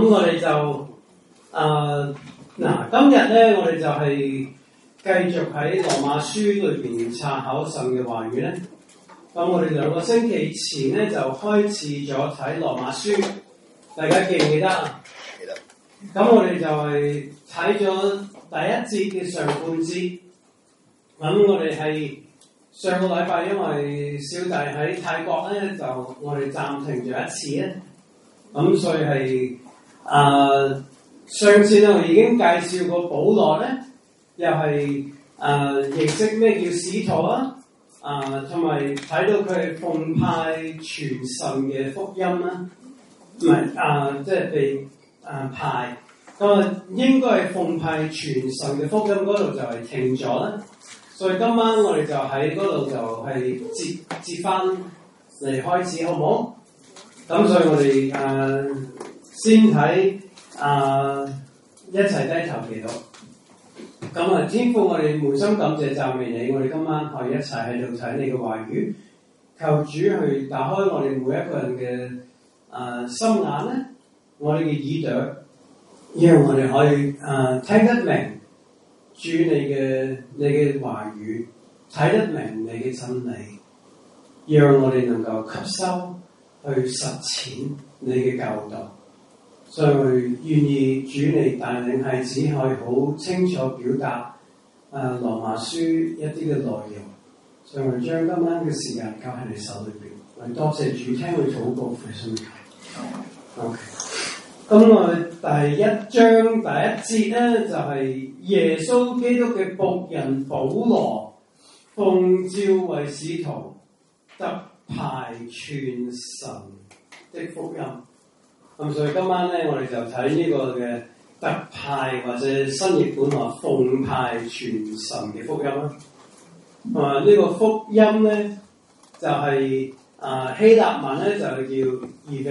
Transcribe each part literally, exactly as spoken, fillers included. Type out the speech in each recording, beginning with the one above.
我哋就誒嗱、呃，今日咧我哋就係繼續喺羅馬書裏邊查考神嘅話語咧。咁我哋兩個星期前咧就開始咗睇羅馬書，大家記唔記得啊？記得。咁我哋就係睇咗第一節嘅上半節。咁我哋係上個禮拜因為小弟喺泰國咧，就我哋暫停咗一次咧。咁所以係啊、呃，上次咧我已經介紹過保羅咧，又係啊、呃、認識咩叫使徒啊。啊，同埋睇到佢係奉派傳神嘅福音啦，唔係啊，即係被啊派，咁啊應該係奉派傳神嘅福音嗰度就係停咗啦，所以今晚我哋就喺嗰度就係接接翻嚟開始，好唔好？咁所以我哋啊先睇啊一齊低頭祈禱。咁啊，天父，我哋滿心感謝讚美你，我哋今晚可以一齊喺度睇你嘅話語，求主去打開我哋每一個人嘅啊、呃、心眼咧，我哋嘅耳朵，讓我哋可以啊、呃、聽得明主你嘅你嘅話語，睇得明你嘅真理，讓我哋能夠吸收去實踐你嘅教導。所以我願意主你帶領孩子可以好清楚表達誒羅馬書一啲嘅內容，所以我將今晚嘅時間交喺你手裏邊。我哋多謝主聽佢禱告，父神求。OK，咁我第一章第一節咧就係、是、耶穌基督嘅僕人保羅奉召為使徒，特派傳神的福音。咁所以今晚咧，我哋就睇呢個嘅特派或者新譯本話奉派傳神嘅福音啦。啊，呢、這個福音咧就係、是、啊希臘文咧就叫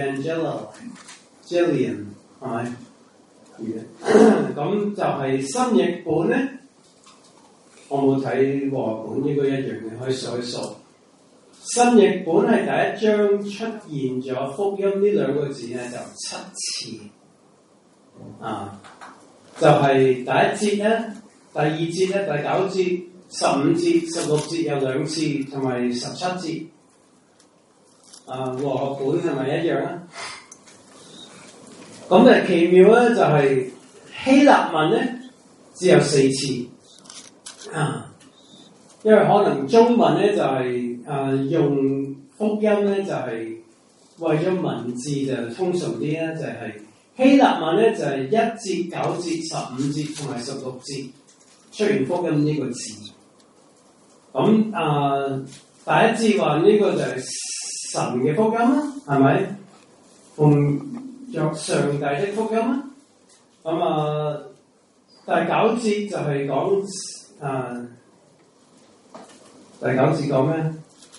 Evangelion， 係咪？咁就係新譯本咧，我冇睇和本，應該一樣嘅，可以數一數。新譯本係第一章出現咗福音呢兩個字咧，就七次啊，就係、是、第一節咧、第二節咧、第九節、十五節、十六節有兩次，同埋十七節。啊，和本係咪一樣啊？咁誒奇妙咧，就係、是、希臘文咧只有四次啊，因為可能中文咧就係、是。誒、呃、用福音咧就係、是、為咗文字就通順啲啦，就係、是、希臘文咧就係、是、一節、九節、十五節同埋十六節出現福音呢個字。咁誒、呃、第一節話呢個就係神嘅福音啦，係咪？奉着上帝的福音啦。咁啊、呃、第九節就係講誒第九節講咩？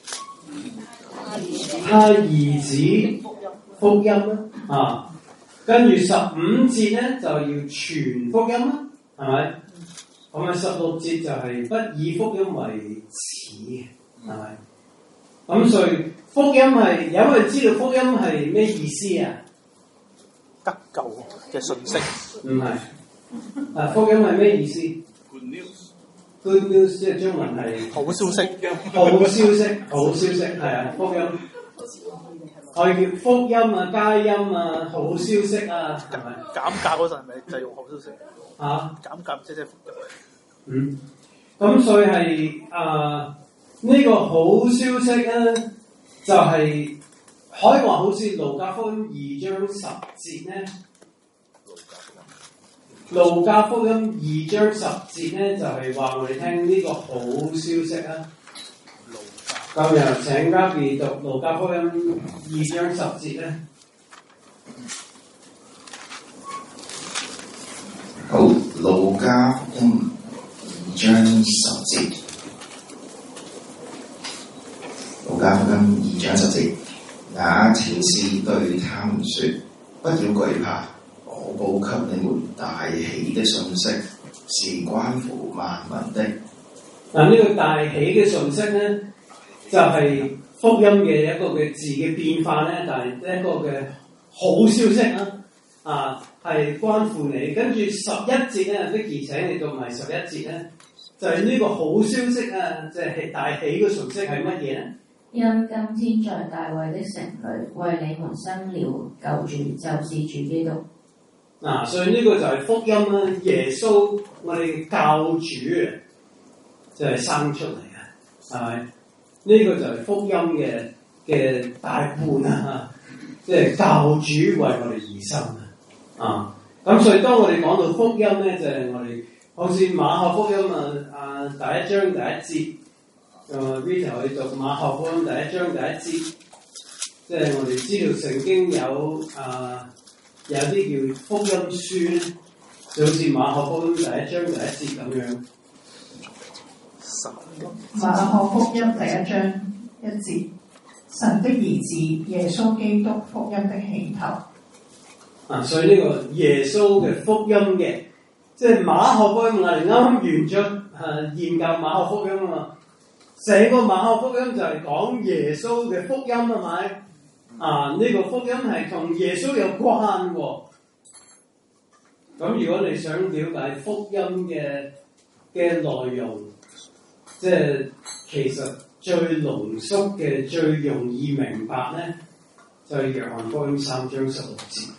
他兒子福音啦，啊，跟住十五節咧就要傳福音啦，係咪？咁啊十六節就係不以福音為恥，係咪？咁所以福音係有冇人知道福音係咩意思啊？ 得救嘅信息？ 唔係，啊福音係咩意思？ Good news。 Good news 即係中文係好消息， 好消息，好消息係啊，福音。我叫福音啊，佳音啊，好消息啊，係咪？ 減價嗰陣係咪就用好消息？ 啊， 減價即係福音。 嗯，咁所以係啊呢個好消息咧，就係、是、可以話好似路加福音二章十節咧。路加福音二章十節咧，就係、是、話我哋聽呢個好消息啊。今日請嘉賓讀路加福音二章十節咧。 好，路加福音二章十節。路加福音二章十節，那天使對他們說：不要懼怕。我報給你們大喜的信息，是關乎萬民的。 嗱，呢個大喜嘅信息咧，就係、是、福音嘅一個嘅字嘅變化咧，就係、是、一個嘅好消息啦。 啊係關乎你。跟住十一節咧，Vicky請你讀埋十一節咧，就係、是、呢個好消息啊！即、就、係、是、大喜嘅訊息係乜嘢咧？ 因今天在大衛的城裏為你們生了救主，就是主基督。 嗱、啊，所以呢個就係福音啦，耶穌我哋教主啊，就係、是、生出嚟嘅，係咪？呢、這個就係福音嘅嘅大半啊！即係教主為我哋而生啊！啊，咁所以當我哋講到福音咧，就係、是、我哋好似馬可福音啊啊第一章第一節。誒 Rita 去讀馬可福音第一章第一節，即係我哋知道聖經有啊有啲叫福音書咧，就好似馬可福音第一章第一節咁樣。 馬可福音第一章一節，神的兒子耶穌基督福音的起頭。 啊，所以呢個耶穌嘅福音嘅，即係馬可福音我哋啱啱完咗誒研究馬可福音啊嘛。成個馬可福音就係講耶穌嘅福音係咪？啊，呢、這個福音係同耶穌有關喎。咁如果你想了解福音嘅嘅內容，即係其實最濃縮嘅、最容易明白咧，就係、是、約翰福音三章十六節。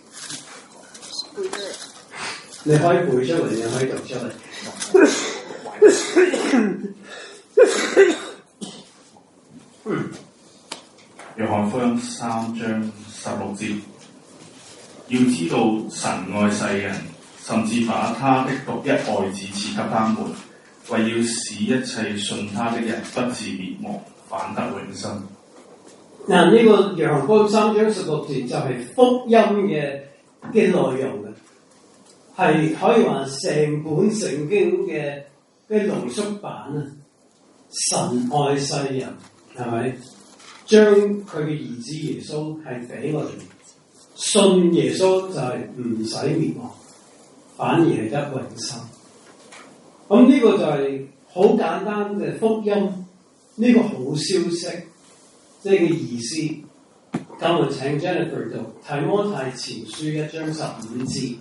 你可以背出嚟，你可以讀出嚟。嗯， 約翰福音三章十六節，要知道神愛世人，甚至把他的獨一愛子賜給他們，為要使一切信他的人不至滅亡，反得永生。 嗱，呢個約翰福音三章十六節就係福音嘅嘅內容嘅，係可以話成本聖經嘅嘅濃縮版啊！神愛世人。係咪將佢嘅兒子耶穌係俾我哋信耶穌就係唔使滅亡，反而係得永生。咁呢個就係好簡單嘅福音，呢、這個好消息，即係嘅意思。今日請 Jennifer 讀提摩太前書一章十五節。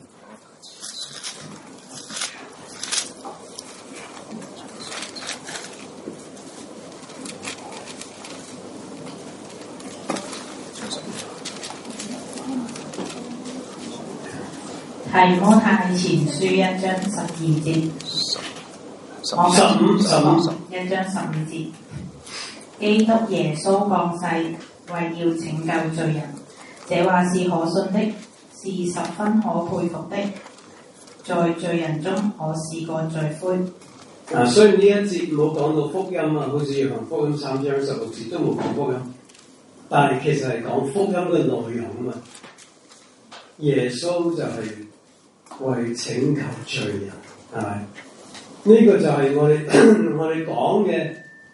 提摩太前書一章十二節， 十五十五一章十五節，基督耶穌降世，為要拯救罪人，這話是可信的，是十分可佩服的，在罪人中可是個罪魁。 嗱、啊，雖然呢一節冇講到福音啊，好似約翰福音三章十六節都冇講福音，但係其實係講福音嘅內容啊嘛。耶穌就係為拯救罪人，係咪？呢、這個就係我哋我哋講嘅。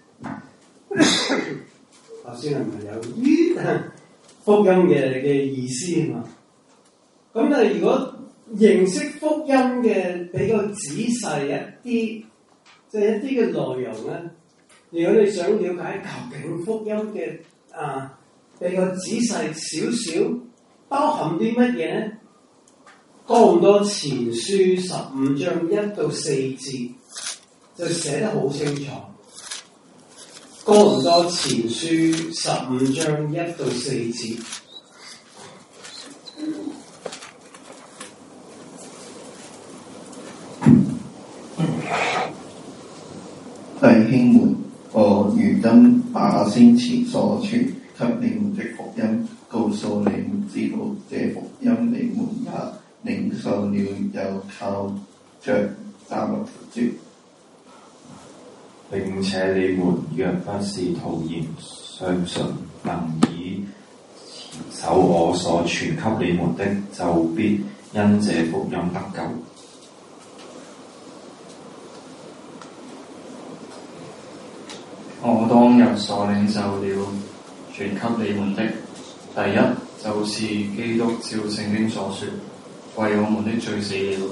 頭先係咪有咦福音嘅嘅意思啊嘛？咁但係如果認識福音嘅比較仔細一啲，即係一啲嘅內容咧，如果你想了解究竟福音嘅啊比較仔細少少，包含啲乜嘢咧？哥林多前書十五章一到四節就寫得好清楚。哥林多前書十五章一到四節， 弟兄們，我如今把先前所傳給你們的福音告訴你們知道，這福音你們也領受了，又靠着站立活着。 並且你們若不是徒然相信，能以持守我所傳給你們的，就必因這福音得救。 我當日所領受了傳給你們的，第一就是基督照聖經所說，為我們的罪死了，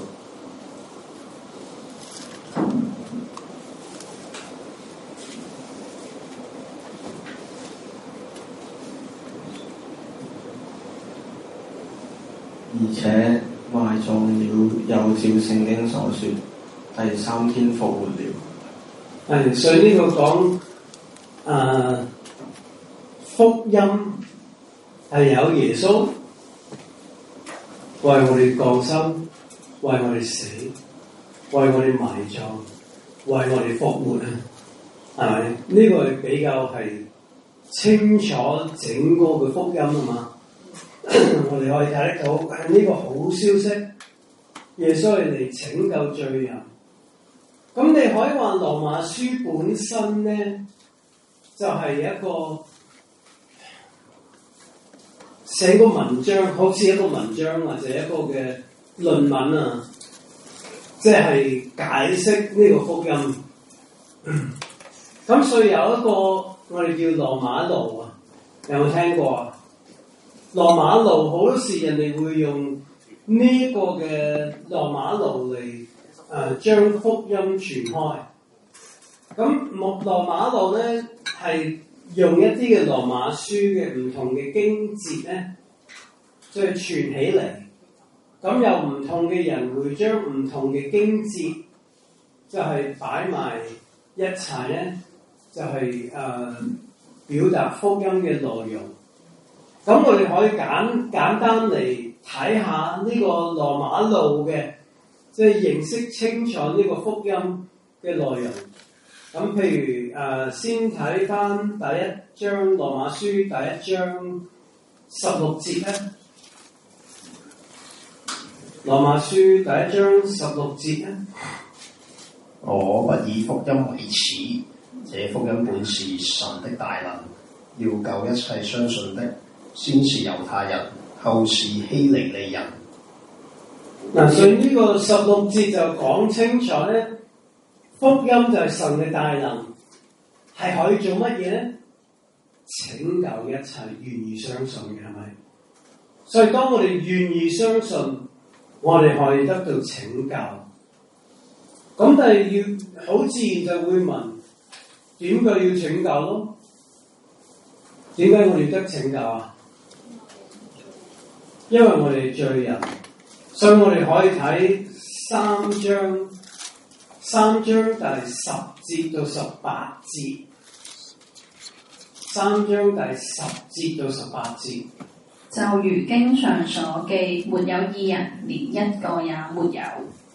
而且中了，又照聖經所說，第三天復活了。 係，所以呢個講誒、呃、福音係有耶穌為我哋降生，為我哋死，為我哋埋葬，為我哋復活啊！係咪？呢、這個係比較係清楚整個嘅福音啊嘛。我哋可以睇得到係呢個好消息，耶穌係嚟拯救罪人。咁你可以話羅馬書本身咧，就係、是、一個寫個文章，好似一個文章或者一個嘅論文啊，即係解釋呢個福音。咁所以有一個我哋叫羅馬路啊，有冇聽過啊？羅馬路好多時人哋會用呢個嘅羅馬路嚟誒將福音傳開。咁羅馬路咧係用一啲嘅羅馬書嘅唔同嘅經節咧，即係傳起嚟。咁有唔同嘅人會將唔同嘅經節，就係擺埋一齊咧，就係、是、誒、呃、表達福音嘅內容。咁我哋可以簡簡單嚟睇下呢個羅馬路嘅，即係認識清楚呢個福音嘅內容。咁譬如誒、呃，先睇翻第一章羅馬書第一章十六節咧。羅馬書第一章十六節咧， 我不以福音為恥，這福音本是神的大能，要救一切相信的，先是猶太人，後是希利尼人。 嗱，所以呢個十六節就講清楚咧，福音就係神嘅大能，係可以做乜嘢咧？拯救一切願意相信嘅，係咪？所以當我哋願意相信，我哋可以得到拯救。咁但係要好自然就會問，點解要拯救咯？點解我哋得拯救啊？因為我哋罪人，所以我哋可以睇三章，三章第十節到十八節，三章第十節到十八節。 就如經上所記，沒有義人，連一個也沒有。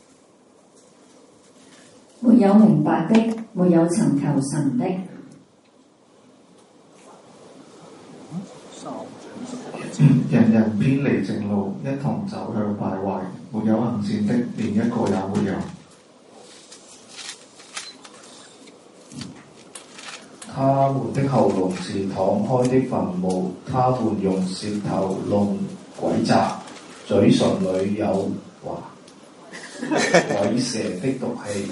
沒有明白的，沒有尋求神的。 嗯，人人偏離正路，一同走向敗壞，沒有行善的，連一個也沒有。他們的喉嚨是敞開的墳墓，他們用舌頭弄詭詐，嘴唇裏有哇鬼蛇的毒氣，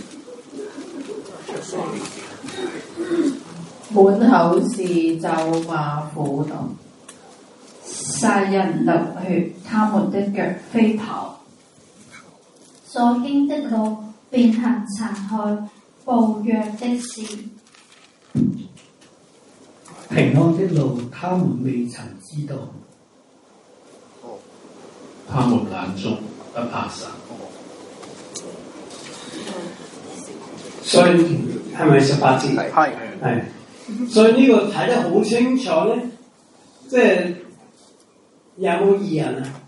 滿口是咒罵苦毒，殺人流血，他們的腳飛跑， 所經的路便行殘害暴虐的事。 平安的路，他們未曾知道。 他們眼中不怕神。 所以係咪十八節？ 係係。所以呢個睇得好清楚咧，即係有冇義人啊？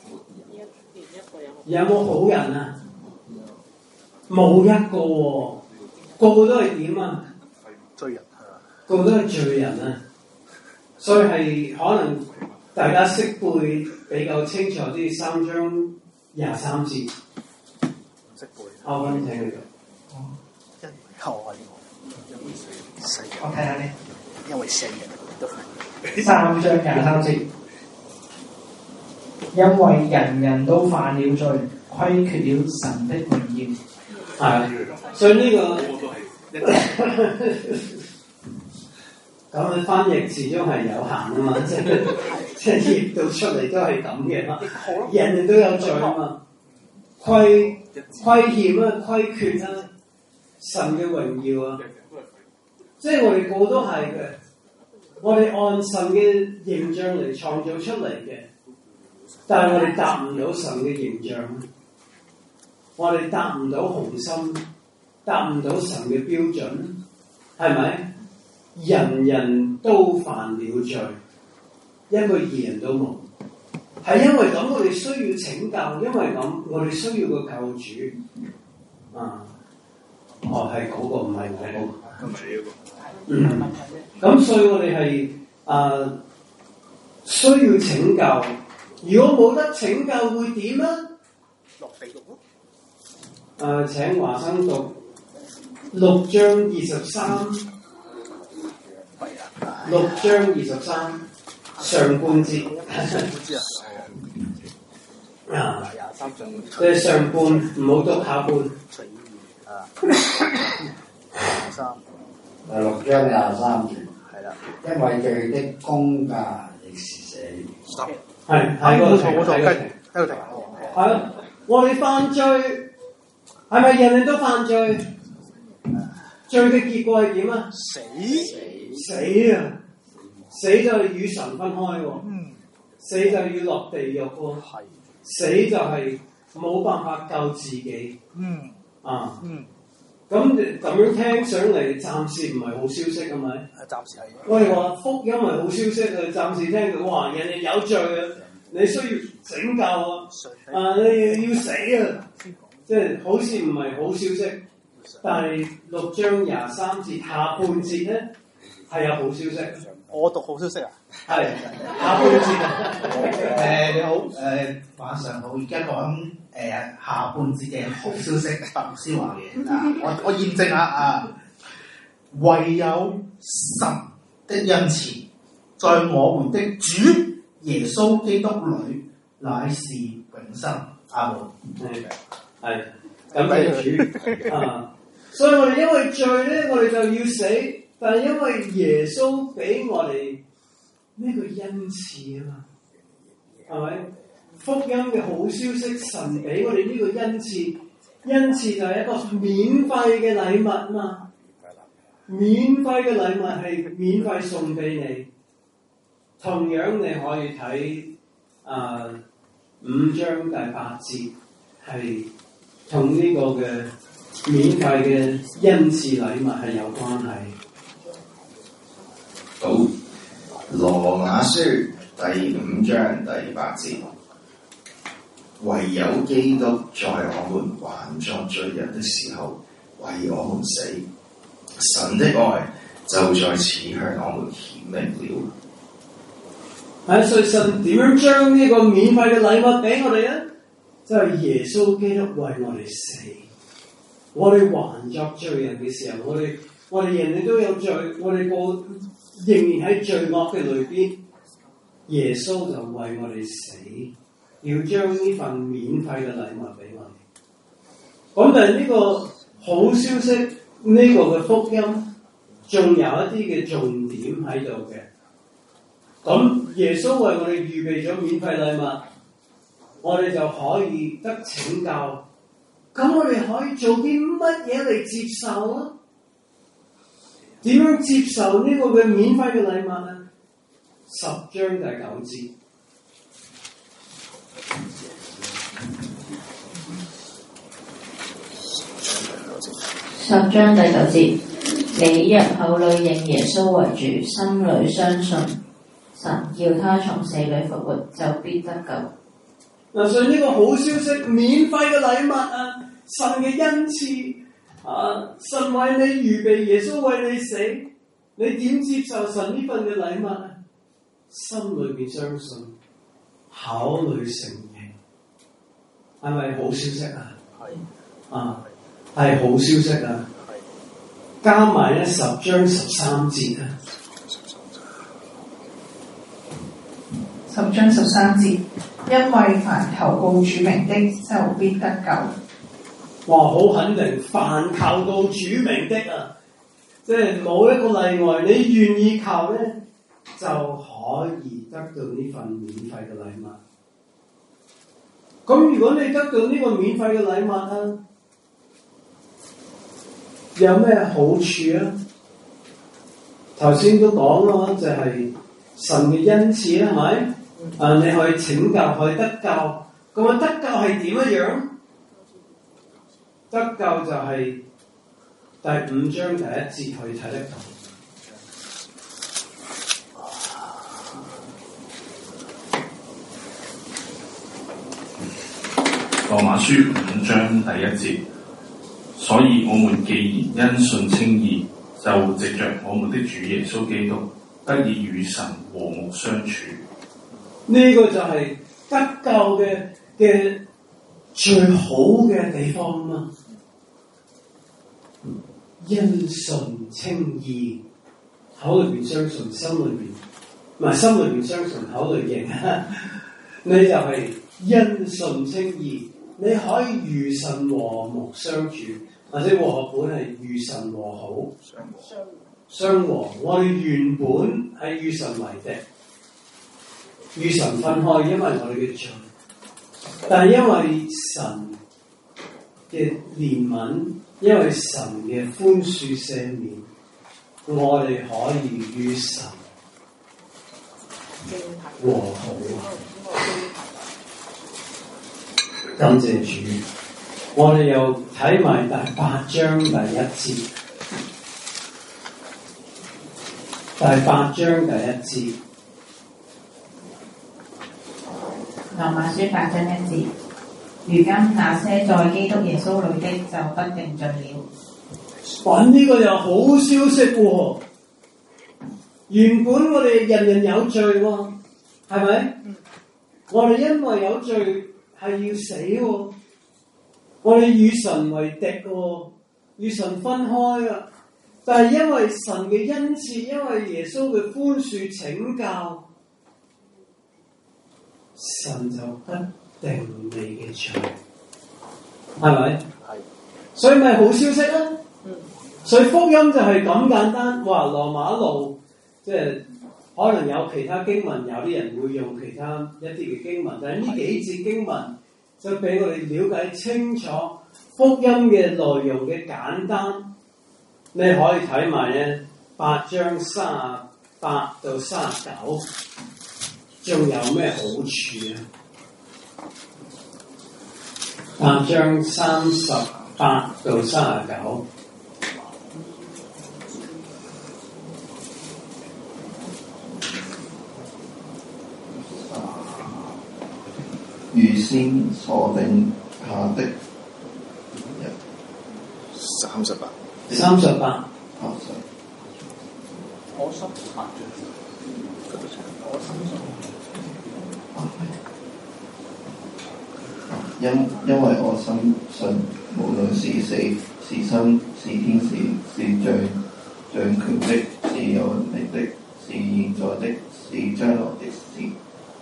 有冇好人啊？冇一個喎、哦，個個都係點啊？ 罪人。 個個都係罪人啊，所以係可能大家識背比較清楚啲，三章廿三節。 識背。 阿溫聽你講。 因為後係我，因為死人。 我睇下你。 因為死人都係。 三章廿三節。因為人人都犯了罪，虧缺了神的榮耀。 係，所以呢、這個。咁嘅翻譯始終係有限啊嘛，即係即係譯到出嚟都係咁嘅嘛，人人都有罪啊嘛，虧虧欠啊，虧缺啊，神嘅榮耀啊，即係我哋個個都係嘅，我哋按神嘅形象嚟創造出嚟嘅，但係我哋達唔到神嘅形象， 我哋達唔到紅心，達唔到神嘅標準，係咪？人人都犯了罪，一個義人都冇。係因為咁，我哋需要拯救，因為咁，我哋需要個救主。啊，哦，係嗰個唔係我嗰個。嗯，咁所以我哋係啊需要拯救。如果冇得拯救，會點啊？ 落地獄咯。 誒，請華生讀六章二十三，六章二十三上半節。啊，廿三章。即係上半，唔好讀下半。隨意啊。廿三。 第六章廿三節。 係啦。 因為罪的工價亦是死。 係係嗰個停， 嗰個停， 嗰個停。係，我哋犯罪，係咪人人都犯罪？罪嘅結果係點啊？ 死死啊！死就係與神分開喎，嗯、死就要落地獄喎，係死就係冇辦法救自己。嗯啊，嗯，咁咁樣聽上嚟，暫時唔係好消息係咪？ 係暫時係。 我哋話福音係好消息啊！暫時聽到哇，人哋有罪啊，你需要拯救啊，啊你要死啊，即係好似唔係好消息。但係六章廿三節下半節咧係有好消息。 我讀好消息啊！ 係下半節啊！ 誒你好，誒晚上好，而家講誒下半節嘅好消息，白牧師話嘅啊，我我驗證下啊，唯有神的恩慈，在我們的主耶穌基督裏，乃是永生。阿門。 係係，感謝主啊！所以我哋因為罪咧，我哋就要死。但係因為耶穌俾我哋呢個恩賜啊嘛，係咪？福音嘅好消息，神俾我哋呢個恩賜，恩賜就係一個免費嘅禮物嘛。免費嘅禮物係免費送俾你。同樣你可以睇啊、呃、五章第八節係同呢個嘅免費嘅恩賜禮物係有關係。 好，羅馬書第五章第八節，唯有基督在我們還作罪人的時候為我們死，神的愛就在此向我們顯明了。 係，所以神點樣將呢個免費嘅禮物俾我哋咧？就係、是、耶穌基督為我哋死，我哋還作罪人嘅時候，我哋我哋人哋都有罪，我哋個。仍然喺罪惡嘅裏邊，耶穌就為我哋死，要將呢份免費嘅禮物俾我哋。咁但係呢個好消息，呢、這個嘅福音，仲有一啲嘅重點喺度嘅。咁耶穌為我哋預備咗免費禮物，我哋就可以得拯救。咁我哋可以做啲乜嘢嚟接受啊？點樣接受呢個嘅免費嘅禮物啊？十章第九節， 十章第九節，你若口裏認耶穌為主，心裏相信神叫他從死裏復活，就必得救。 嗱，所以呢個好消息，免費嘅禮物啊，神嘅恩賜。啊！神為你預備，耶穌為你死，你點接受神呢份嘅禮物啊？心裏邊相信，口裏承認，係咪好消息啊？係啊，係好消息啊！加埋咧十章十三節啊， 十章十三節，因為凡求告主名的，就必得救。 哇！好肯定，凡求到主名的啊，即係冇一個例外。你願意求咧，就可以得到呢份免費嘅禮物。咁如果你得到呢個免費嘅禮物啊，有咩好處啊？頭先都講啦，就係、是、神嘅恩賜啦，係咪？啊，你可以拯救，可以得救。咁啊，得救係點樣？ 得救就係第五章第一節可以睇得到。 羅馬書五章第一節，所以我們既然因信稱義，就藉着我們的主耶穌基督，得以與神和睦相處。 呢個就係得救嘅嘅最好嘅地方嘛！因信稱義，口裏邊相信，心裏邊唔係心裏邊相信，口裏認啊！你就係因信稱義，你可以與神和睦相處，或者和合本係與神和好，相和。相和，我哋原本係與神為敵，與神分開，因為我哋嘅罪。但係因為神嘅憐憫，因為神嘅寬恕赦免，我哋可以與神和好。感謝主，我哋又睇埋第八章第一節。第八章第一節。 羅馬書八章一節，如今那些在基督耶穌裏的就不定罪了。 揾呢個又好消息喎、哦！原本我哋人人有罪喎、哦，係咪？嗯、我哋因為有罪係要死喎、哦，我哋與神為敵喎、哦，與神分開啊！但係因為神嘅恩賜，因為耶穌嘅寬恕拯救，神就不定你嘅罪，係咪？係。所以咪好消息啦。嗯。所以福音就係咁簡單。哇！羅馬路即係可能有其他經文，有啲人會用其他一啲嘅經文，但係呢幾節經文就俾我哋了解清楚福音嘅內容嘅簡單。你可以睇埋咧八章三十八到三十九，仲有咩好處啊？八章三十八到三十九， 預先所定下的三十八。 三十八， 我心八章，我心因因為我深信，無論是死是生是天使是掌掌權的，是有能力的，是現在的，是將來的事，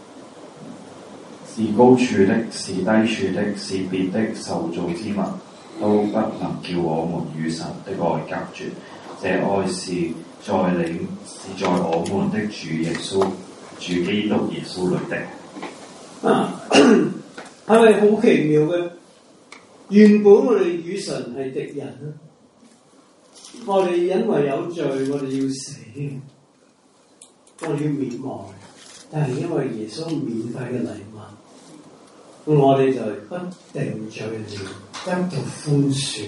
是高處的，是低處的，是別的受造之物，都不能叫我們與神的愛隔絕。這愛是在你是在我們的主耶穌主基督耶穌裏的。 啊，係咪好奇妙嘅？原本我哋與神係敵人啊！我哋因為有罪，我哋要死，我哋要滅亡。但係因為耶穌免費嘅禮物，我哋就不定罪了，得到寬恕。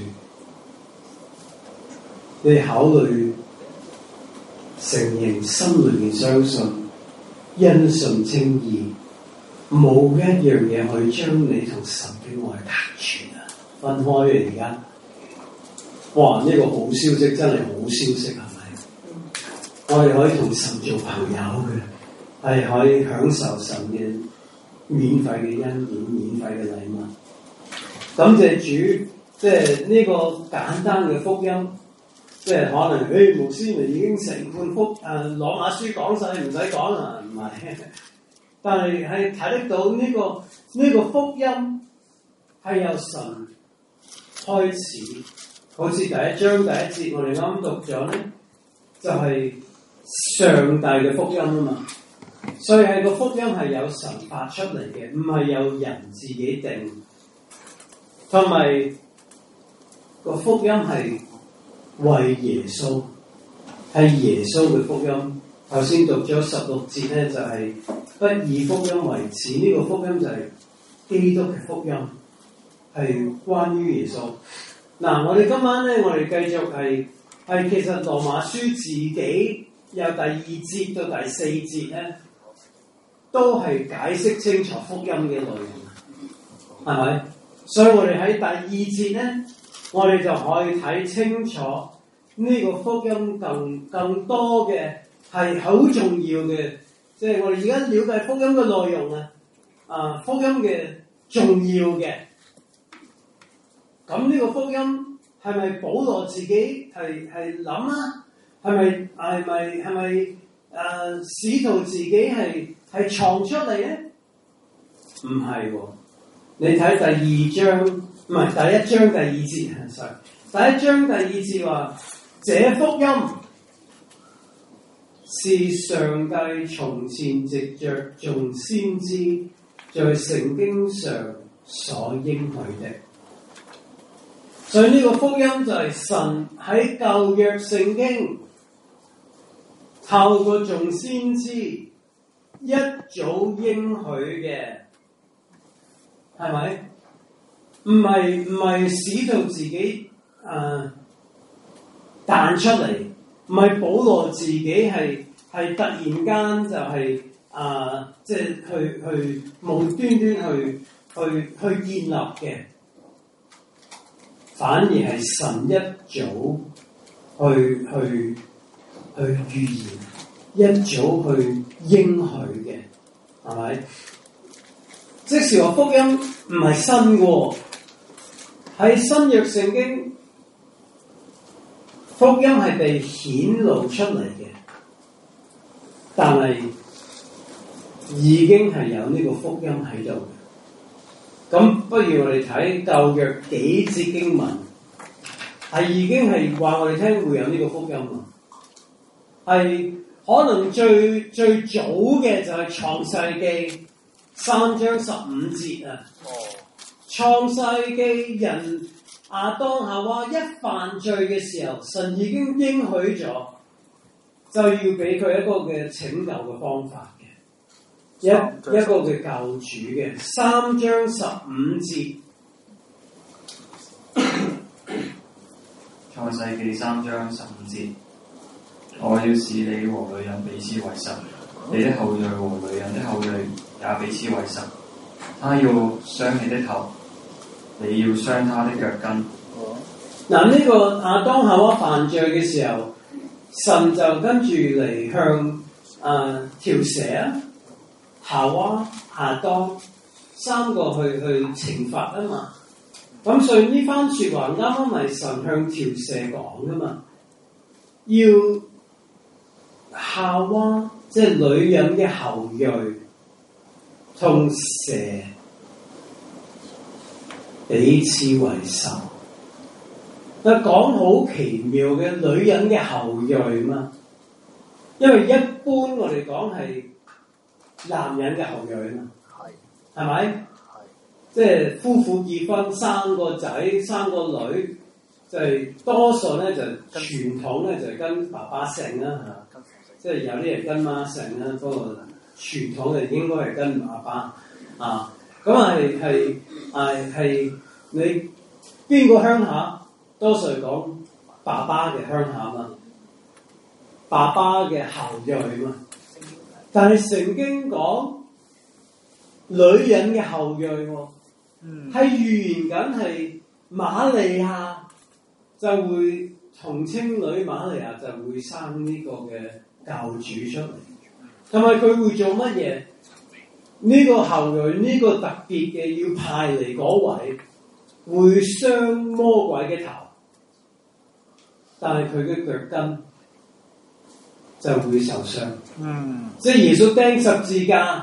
你考慮承認，心裏面相信，因信稱義，冇一樣嘢可以將你同神嘅愛隔絕啊！分開嘅而家，哇！呢、這個好消息，真係好消息，係咪？我哋可以同神做朋友嘅，係可以享受神嘅免費嘅恩典、免費嘅禮物。感謝主，即係呢個簡單嘅福音，即係可能，誒、哎，牧師咪已經成半福誒羅馬書講晒，唔使講啦，唔係。但係係睇得到呢、這個呢、這個福音係由神開始，好似第一章第一節我哋啱啱讀咗咧，就係、是、上帝嘅福音啊嘛。所以係個福音係有神發出嚟嘅，唔係有人自己定。同埋個福音係為耶穌，係耶穌嘅福音。頭先讀咗十六節咧，就係、是、不以福音為恥，呢、這個福音就係基督嘅福音。 係關於耶穌。嗱，我哋今晚咧，我哋繼續係係其實羅馬書自己由第二節到第四節咧，都係解釋清楚福音嘅內容，係咪？所以我哋喺第二節咧，我哋就可以睇清楚呢個福音更更多嘅係好重要嘅，即係我哋而家了解福音嘅內容啊，啊福音嘅重要嘅。咁呢個福音係咪保羅自己係係諗啊？係咪係咪係咪誒使徒自己係係創出嚟咧？唔係喎，你睇第二章，唔係第一章第二節，sorry，第一章第二節話，這福音是上帝從前藉着眾先知在聖經上所應許的。所以呢個福音就係神喺舊約聖經透過眾先知一早應許嘅，係咪？唔係唔係使徒自己誒彈、呃、出嚟，唔係保羅自己係係突然間就係誒即係去去無端端去去去建立嘅。反而係神一早去去去預言，一早去應許嘅，係咪？即是話福音唔係新嘅，喺新約聖經，福音係被顯露出嚟嘅，但係已經係有呢個福音喺度嘅。咁不如我哋睇舊約幾節經文，係已經係話我哋聽會有呢個福音啊！係可能最最早嘅就係創世記三章十五節啊！創世記人亞當夏娃一犯罪嘅時候，神已經應許咗，就要俾佢一個嘅拯救嘅方法。一一個嘅救主嘅三章十五節， 創世記三章十五節，我要使你和女人彼此為仇，你的後裔和女人的後裔也彼此為仇。他要傷你的頭，你要傷他的腳跟。 嗱，呢個亞當夏娃犯罪嘅時候，神就跟住嚟向誒條蛇啊。夏娃、亞當三個去去懲罰啊嘛，咁所以呢番説話啱啱係神向條蛇講噶嘛，要夏娃即係女人嘅後裔同蛇彼此為仇。嗱，講好奇妙嘅女人嘅後裔嘛，因為一般我哋講係男人嘅後裔啊嘛，係咪？即係夫婦結婚生個仔生個女，就係、是、多數咧就傳統咧就係跟爸爸姓啦嚇，即係有啲人跟媽姓啦，不過傳統就應該係跟爸爸啊。咁係係係係你邊個鄉下？多數係講爸爸嘅鄉下嘛，爸爸嘅後裔嘛。但係聖經講女人嘅後裔喎，係預言緊係瑪利亞就會同青女瑪利亞就會生呢個嘅救主出嚟，同埋佢會做乜嘢？呢、這個後裔呢、這個特別嘅要派嚟嗰位會傷魔鬼嘅頭，但係佢嘅腳跟就會受傷，嗯，即係耶穌釘十字架，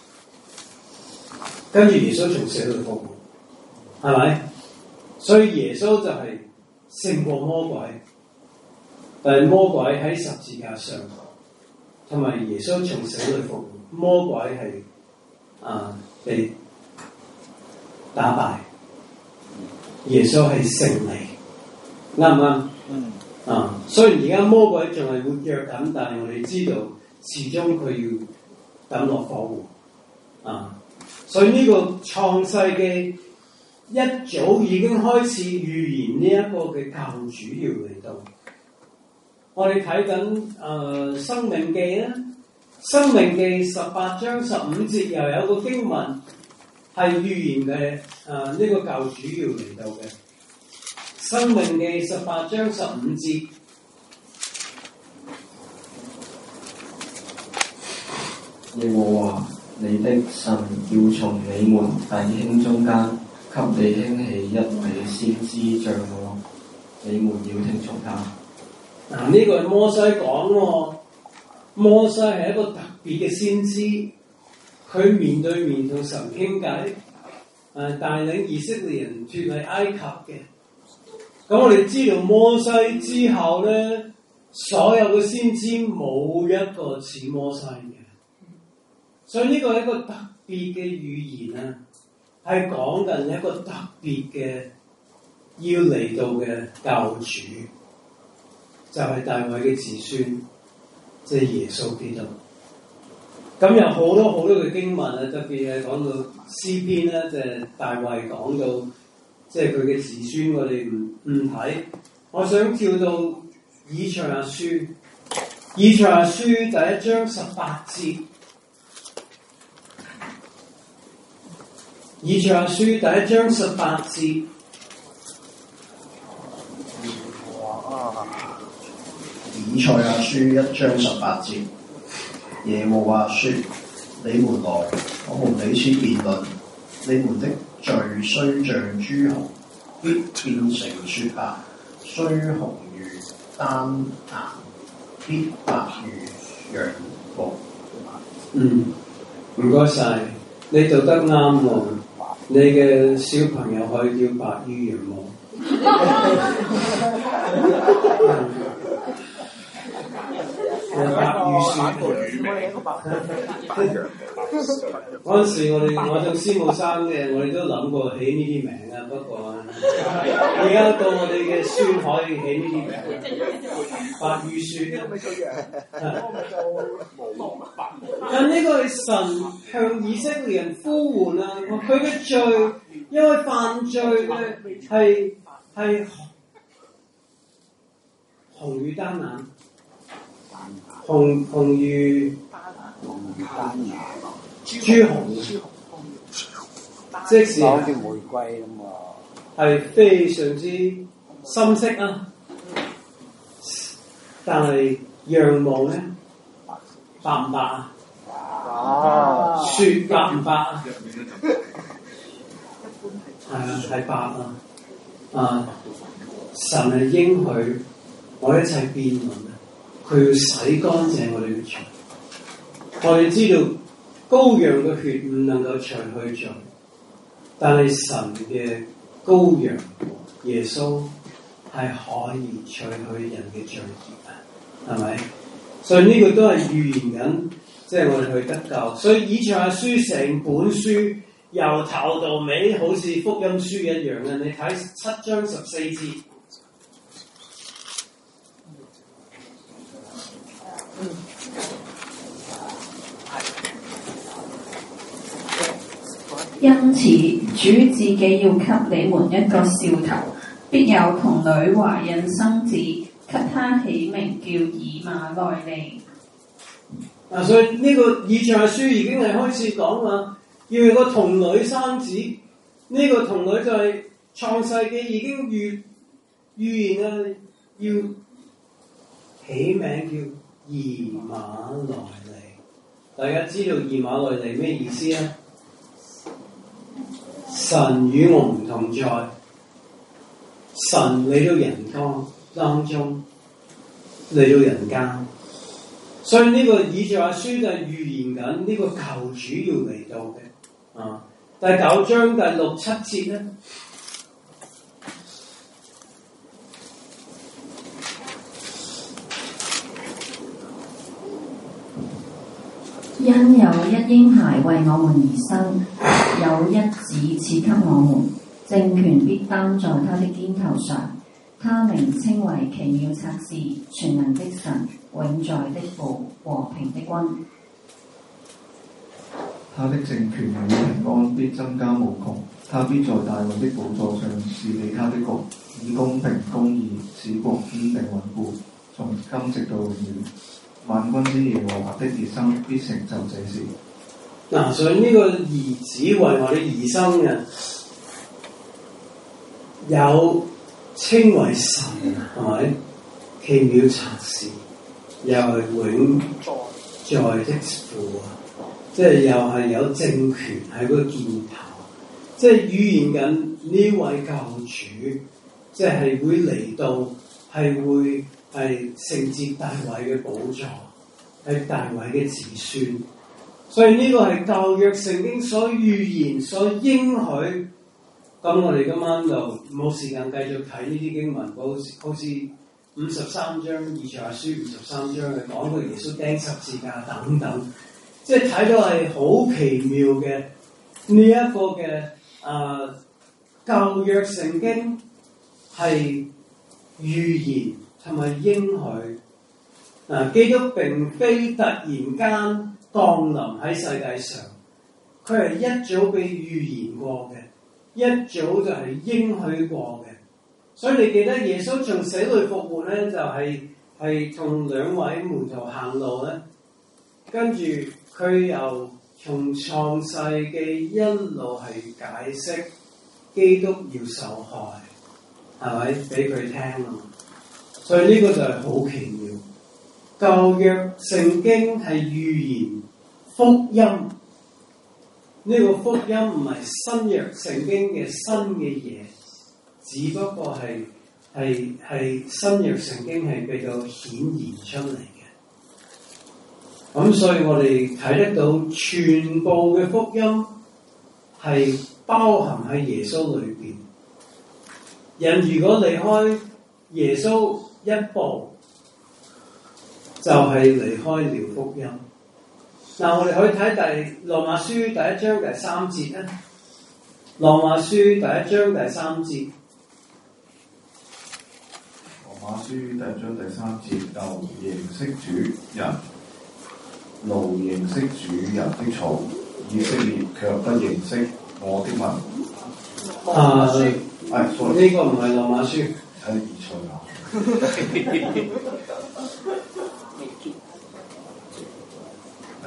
跟住耶穌從死裏復活，係咪？所以耶穌就係勝過魔鬼，但係魔鬼喺十字架上，同埋耶穌從死裏復活，魔鬼係啊被打敗，耶穌係勝利，啱唔啱？嗯。啊，雖然而家魔鬼仲係活躍緊，但係我哋知道始終佢要抌落火湖啊。所以呢個創世記一早已經開始預言呢一個嘅救主要嚟到。我哋睇緊誒申命記啦，申命記十八章十五節又有個經文係預言嘅誒呢個救主要嚟到嘅。申命記十八章十五節， 耶和華你的神要從你們弟兄中間給你興起一位先知像我，你們要聽從他。 嗱，呢個係摩西講喎，摩西係一個特別嘅先知，佢面對面同神傾偈，誒帶領以色列人脫離埃及嘅。咁我哋知道摩西之後咧，所有嘅先知冇一個似摩西嘅，所以呢個係一個特別嘅預言啊，係講緊一個特別嘅要嚟到嘅救主。就係大衛嘅子孫，即係耶穌基督。咁有好多好多嘅經文啊，特別係講到詩篇啦，即係大衛講到，即係佢嘅子孫，我哋唔唔睇。我想跳到以賽亞書，以賽亞書第一章十八節，以賽亞書第一章十八節。 以賽亞書一章十八節，耶和華說：你們來，我們彼此辯論。你們的罪雖像朱紅，必變成雪白；雖紅如丹顏，必白如羊毛。 嗯，唔該晒，你做得啱喎。你嘅小朋友可以叫白於羊毛。白雨雪嗰陣時，我哋我做師母生嘅，我哋都諗過起呢啲名啊。不過而家到我哋嘅孫可以起呢啲名，白雨雪。但呢個係神向以色列人呼喚啊！佢嘅罪，因為犯罪嘅係係紅如丹顏。紅紅如朱紅，即是好似玫瑰咁喎，係非常之深色啊！但係羊毛咧白唔白啊？啊！雪白唔白啊？係啊，係白啊！啊！神係應許我一齊辯論啊！佢要洗乾淨我哋嘅罪。我哋知道羔羊嘅血唔能夠除去罪，但係神嘅羔羊耶穌係可以除去人嘅罪孽啊，係咪？所以呢個都係預言緊，即係我哋去得救。所以以賽亞書成本書由頭到尾好似福音書一樣嘅，你睇七章十四節。 因此，主自己要給你們一個兆頭，必有童女懷孕生子，給他起名叫以馬內利。 啊，所以呢個以賽亞書已經係開始講話，要有個童女生子。呢、這個童女就係創世記已經預預言啊，要起名叫以馬內利。大家知道以馬內利咩意思啊？神與我們同在，神嚟到人間當中，嚟到人間，所以呢個以賽亞書就係預言緊呢個救主要嚟到嘅。啊，第九章第六七節咧， 因有一嬰孩為我們而生，有一子賜給我們，政權必擔在他的肩頭上。他名稱為奇妙策士、全能的神、永在的父、和平的君。 他的政權與平安必增加無窮， 他必在大衛的寶座上治理他的國，以公平公義使國堅定穩固，從今直到永遠。萬軍之耶和華的熱心必成就這事。 嗱，所以呢個兒子為我哋而生嘅，有稱為神，係咪？奇妙策士，又係永在的父啊！即係又係有政權喺個箭頭，即係預言緊呢位救主，即係會嚟到，係會係承接大衛嘅寶座，係大衛嘅子孫。所以呢個係舊約聖經所預言、所應許。咁我哋今晚就冇時間繼續睇呢啲經文，好似好似五十三章以賽亞書五十三章嘅講到耶穌釘十字架等等，即係睇到係好奇妙嘅呢一個嘅啊舊約聖經係預言同埋應許。嗱、啊，基督並非突然間降臨喺世界上，佢係一早被預言過嘅，一早就係應許過嘅。所以你記得耶穌從死裏復活咧，就係係同兩位門徒行路咧，跟住佢又從創世記一路係解釋基督要受害，係咪俾佢聽啊？所以呢個就係好奇妙。舊約聖經係預言福音，呢、這個福音唔係新約聖經嘅新嘅嘢，只不過係係係新約聖經係比較顯現出嚟嘅。咁所以我哋睇得到全部嘅福音係包含喺耶穌裏邊。人如果離開耶穌一步，就係離開了福音。嗱，我哋可以睇第羅馬書第一章第三節啊。羅馬書第一章第三節。 羅馬書第一章第三節，牛認識主人，驢認識主人的草，以色列卻不認識我的民。 啊， 哎， 呢個唔係羅馬書， 係以賽亞。誒，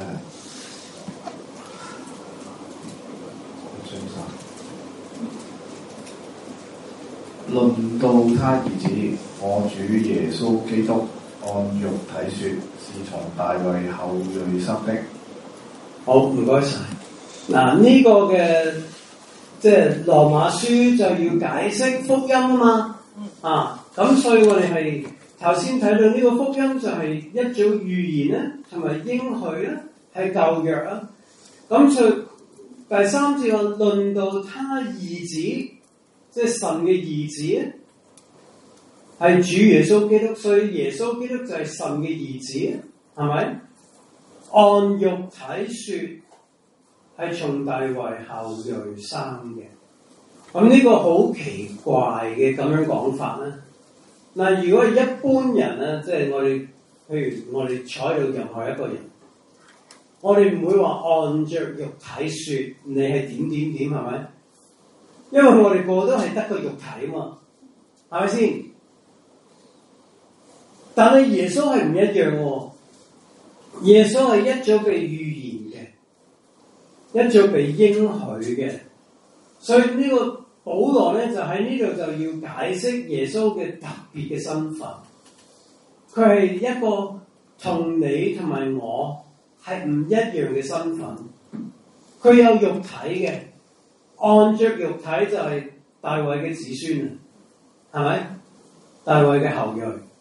論到他兒子，我主耶穌基督，按肉體說，是從大衛後裔生的。 好，唔該晒。嗱，呢個嘅即係羅馬書就要解釋福音啊嘛，啊，咁所以我哋係頭先睇到呢個福音就係一早預言咧，同埋應許咧，係舊約啊。咁所以第三節我論到他兒子，即係神嘅兒子咧，係主耶穌基督，所以耶穌基督就係神嘅兒子，係咪？按肉體說，係從大衛後裔生嘅。咁呢個好奇怪嘅咁樣講法咧。嗱，如果係一般人咧，即係我哋，譬如我哋坐喺度任何一個人，我哋唔會話按着肉體說你係點點點，係咪？因為我哋個個都係得個肉體啊嘛，係咪先？但係耶穌係唔一樣喎，耶穌係一早被預言嘅，一早被應許嘅，所以呢個保羅咧就喺呢度就要解釋耶穌嘅特別嘅身份。佢係一個同你同埋我係唔一樣嘅身份。佢有肉體嘅，按着肉體就係大衛嘅子孫啊，係咪？大衛嘅後裔。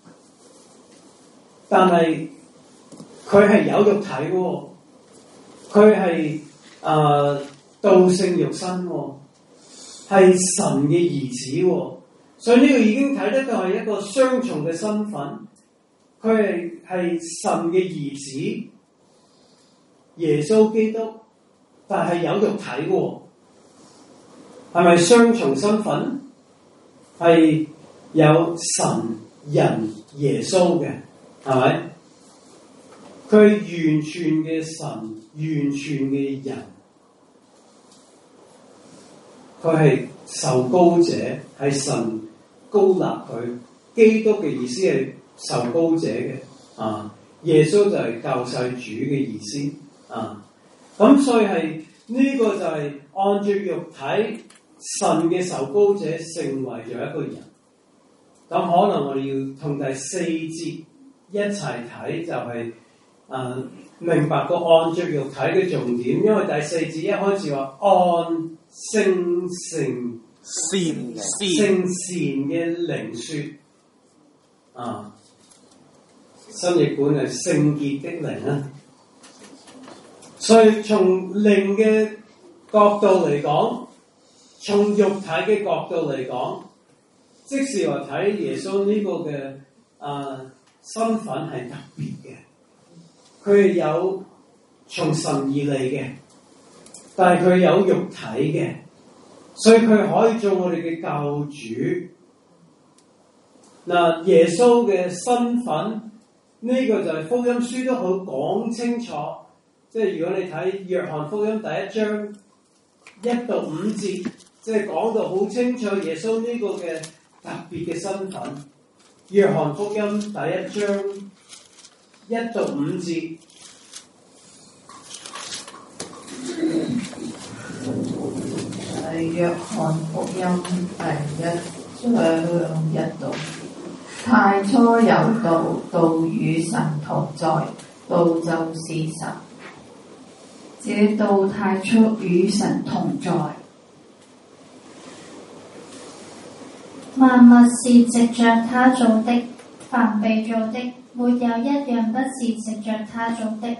但係佢係有肉體喎，佢係誒道成肉身喎，係神嘅兒子喎，所以呢個已經睇得到係一個雙重嘅身份。佢係係神嘅兒子，耶穌基督，但係有肉體喎，係咪雙重身份？係有神人耶穌嘅。係咪？佢完全嘅神，完全嘅人，佢佢係受膏者，係神膏立佢。基督嘅意思係受膏者嘅啊，耶穌就係救世主嘅意思啊。咁所以係呢、這個就係按照肉體神嘅受膏者成為咗一個人。咁可能我哋要同第四節一齊睇，就係、是、啊明白個按照肉體嘅重點，因為第四節一開始話按聖聖善聖善嘅靈說啊，新譯本係聖潔的靈啊。所以從靈嘅角度嚟講，從肉體嘅角度嚟講，即是話睇耶穌呢個嘅啊身份係特別嘅，佢係有從神而嚟嘅，但係佢有肉體嘅，所以佢可以做我哋嘅救主。嗱，耶穌嘅身份呢、這個就係福音書都好講清楚。即係如果你睇約翰福音第一章一到五節，即係講到好清楚耶穌呢個嘅特別嘅身份。約翰福音第一章一到五節， 係約翰福音第一章一到。太初有道，道與神同在，道就是神。這道太初與神同在。 萬物是藉着他做的，凡被做的，沒有一樣不是藉着他做的。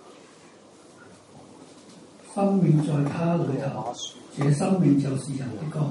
生命在他裏頭，這生命就是人的光。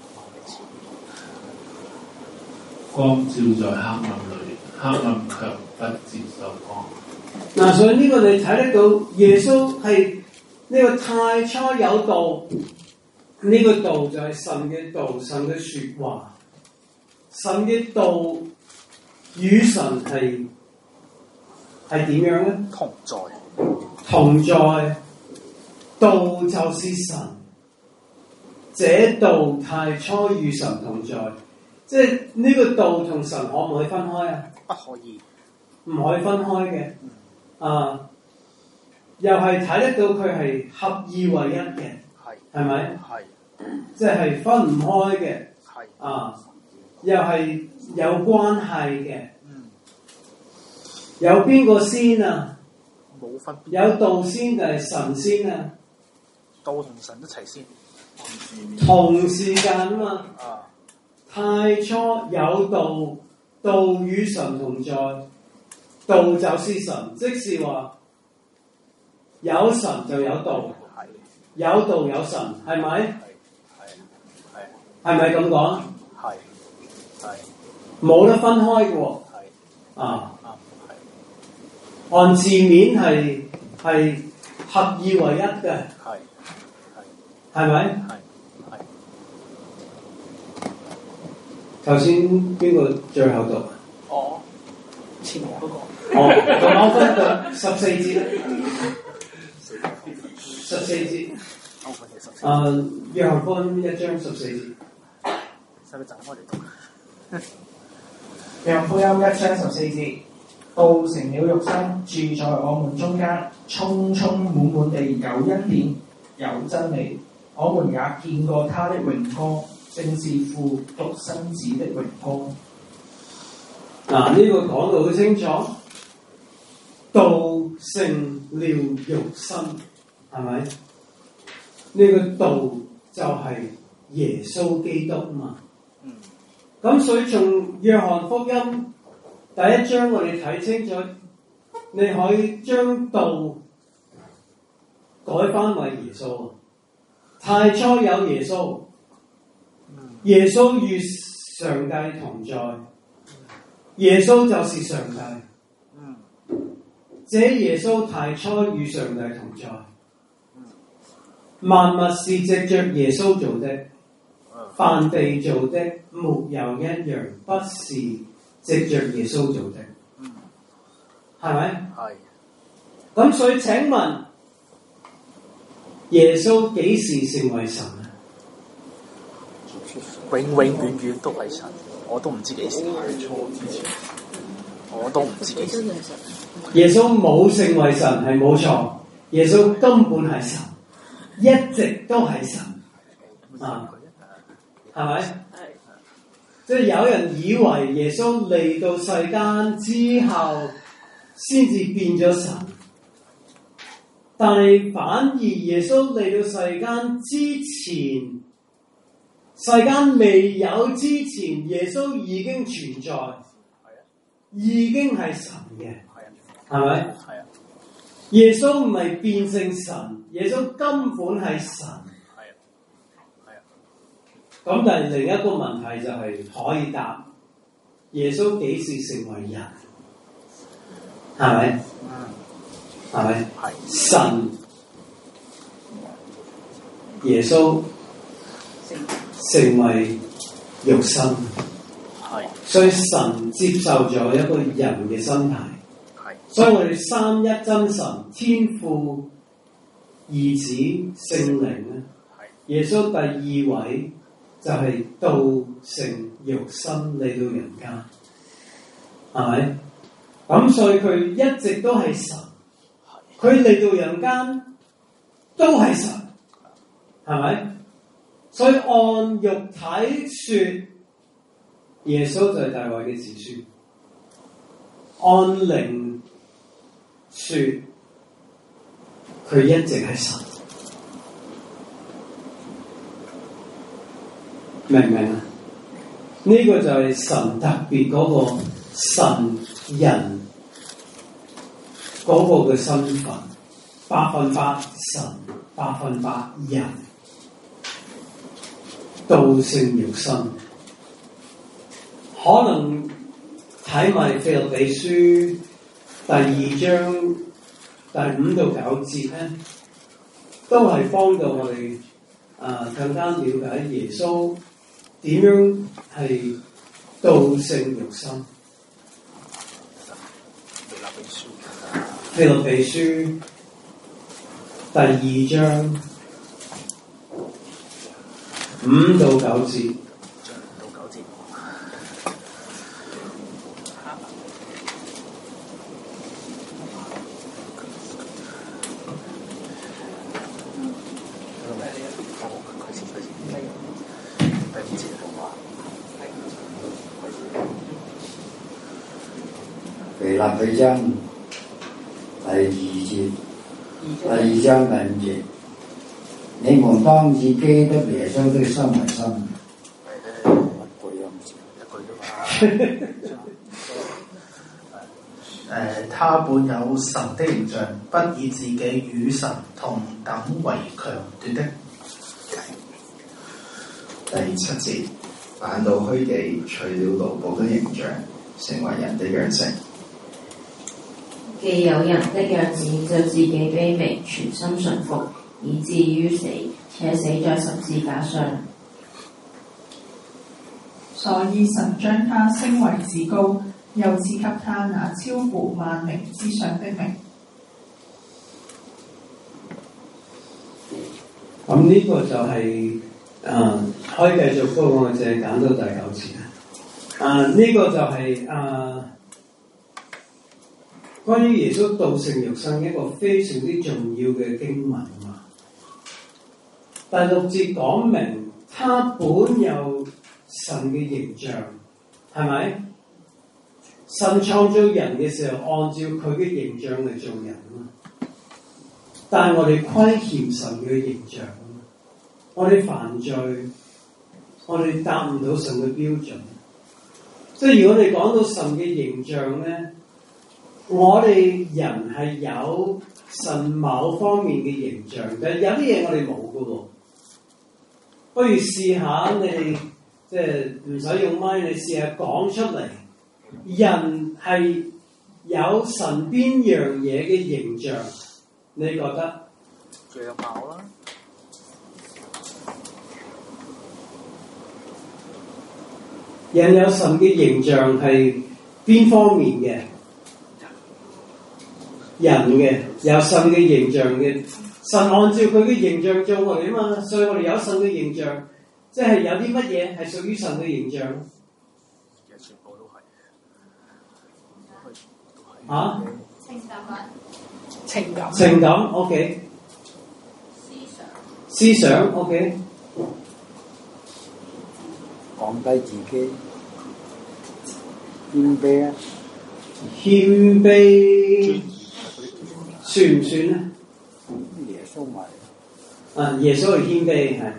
光照在黑暗裏，黑暗卻不接受光。 嗱、啊，所以呢個你睇得到，耶穌係呢個太初有道，呢、這個道就係神嘅道，神嘅説話。神嘅道與神係係點樣咧？ 同在， 同在，道就是神。這道太初與神同在，即係呢個道同神可唔可以分開啊？ 不可以， 唔可以分開嘅。啊，又係睇得到佢係合二為一嘅，係咪？係，即係分唔開嘅。係啊。又係有關係嘅，嗯、有邊個先啊？ 冇分別。 有道先定係神先啊？ 道同神一齊先， 同時間啊嘛。 啊太初有道，道與神同在，道就是神，即是話有神就有道，有道有神，係咪？係係咪咁講？係。冇得分開嘅喎，啊，按字面係係合二為一嘅，係係咪？係頭先邊個最後讀？ 哦，前面嗰個。 哦，咁我分到十四節啦，十四節。啊，約翰福音一章十四節。 使唔使我哋讀？ 約翰福音一章十四節，道成了肉身，住在我們中間，充充滿滿地有恩典有真理。我們也見過他的榮光，正是父獨生子的榮光。 嗱，呢個講到好清楚，道成了肉身，係咪？呢、這個道就係耶穌基督嘛。咁所以從約翰福音第一章我哋睇清楚，你可以將道改翻為耶穌。太初有耶穌，耶穌與上帝同在，耶穌就是上帝。這耶穌太初與上帝同在，萬物是藉着耶穌做的。凡被做的，沒有一樣不是藉着耶穌做的，係咪？係。咁所以請問，耶穌幾時成為神啊？ 永永遠遠都係神，我都唔知幾時。我都唔知幾時。 耶穌冇成為神係冇錯，耶穌根本係神，一直都係神啊，係咪？即係有人以為耶穌嚟到世間之後先至變咗神，但係反而耶穌嚟到世間之前，世間未有之前，耶穌已經存在，已經係神嘅，係咪？耶穌唔係變成神，耶穌根本係神。咁但係另一個問題就係可以答，耶穌幾時成為人？係咪？係咪？神耶穌成為肉身，所以神接受咗一個人嘅身體。所以我哋三一真神天父、兒子、聖靈咧，耶穌第二位就係道成肉身嚟到人間，係咪？咁所以佢一直都係神，佢嚟到人間都係神，係咪？所以按肉體說，耶穌就係大衛嘅子孫；按靈說，佢一直係神。明唔明啊？呢、這個就係神特別嗰個神人嗰個嘅身份，百分百神，百分百人，道成肉身。可能睇埋腓立比書第二章第五到九節咧，都係幫到我哋啊、呃、更加了解耶穌點樣係道成肉身。腓立比書第二章五到九節。 腓立比章第二節，第二章第五節，你們當以基督耶穌的心為心。 誒，他本有神的形象，不以自己與神同等為強奪的。 第七節，反倒虛己，取了奴僕的形象，成為人的樣式。 既有人的樣子，就自己卑微，全心順服，以至於死，且死在十字架上。 所以神將他升為至高，又賜給他那超乎萬名之上的名。 咁呢個就係、是、啊、呃，可以繼續，不過我淨係揀到第九節啦。啊、呃，呢、這個就係、是、啊。呃關於耶穌道成肉身一個非常之重要嘅經文嘛，第六節講明他本有神嘅形象，係咪？神創造人嘅時候，按照佢嘅形象嚟做人啊嘛。但係我哋虧欠神嘅形象啊嘛，我哋犯罪，我哋達唔到神嘅標準。即係如果你講到神嘅形象咧，我哋人係有神某方面嘅形象，但係有啲嘢我哋冇㗎喎。不如試下你即係唔使用麥，你試下講出嚟。人係有神邊樣嘢嘅形象？你覺得？ 樣貌啦。 人有神嘅形象係邊方面嘅？人嘅有神嘅形象嘅，神按照佢嘅形象做我哋啊嘛，所以我哋有神嘅形象。 即係有啲乜嘢係屬於神嘅形象？ 全部都係。 啊？ 情感啊， 情感。 情感 ，OK。 思想。 思想 ，OK。 降低自己，謙卑啊， 謙卑算唔算咧？ 耶穌咪啊，耶穌係謙卑係。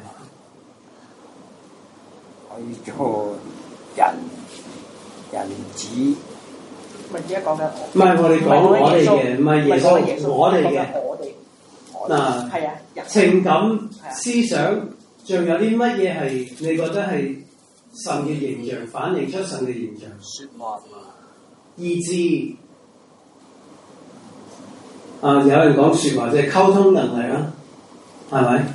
可以做人人子。 咪而家講緊我。 唔係我哋講我哋嘅，唔係耶穌， 耶穌我哋嘅。 我哋。 嗱， 係啊， 情感、思想，仲有啲乜嘢係你覺得係神嘅形象，反映出神嘅形象？ 説話意志。啊，有人講説話，即係溝通能力啦，係咪？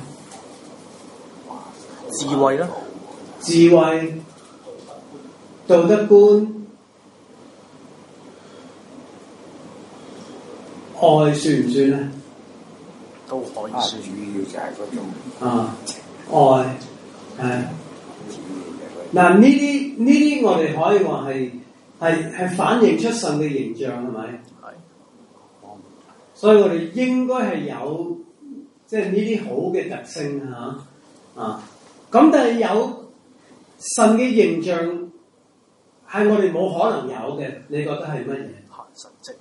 智慧啦， 智慧、道德觀、愛算唔算咧？ 都可以算。 主要就係嗰種啊，愛係。嗱呢啲呢啲我哋可以話係係係反映出神嘅形象係咪？ 係。 所以我哋應該係有即係呢啲好嘅特性嚇啊！咁但係有神嘅形象係我哋冇可能有嘅，你覺得係乜嘢？ 行神蹟。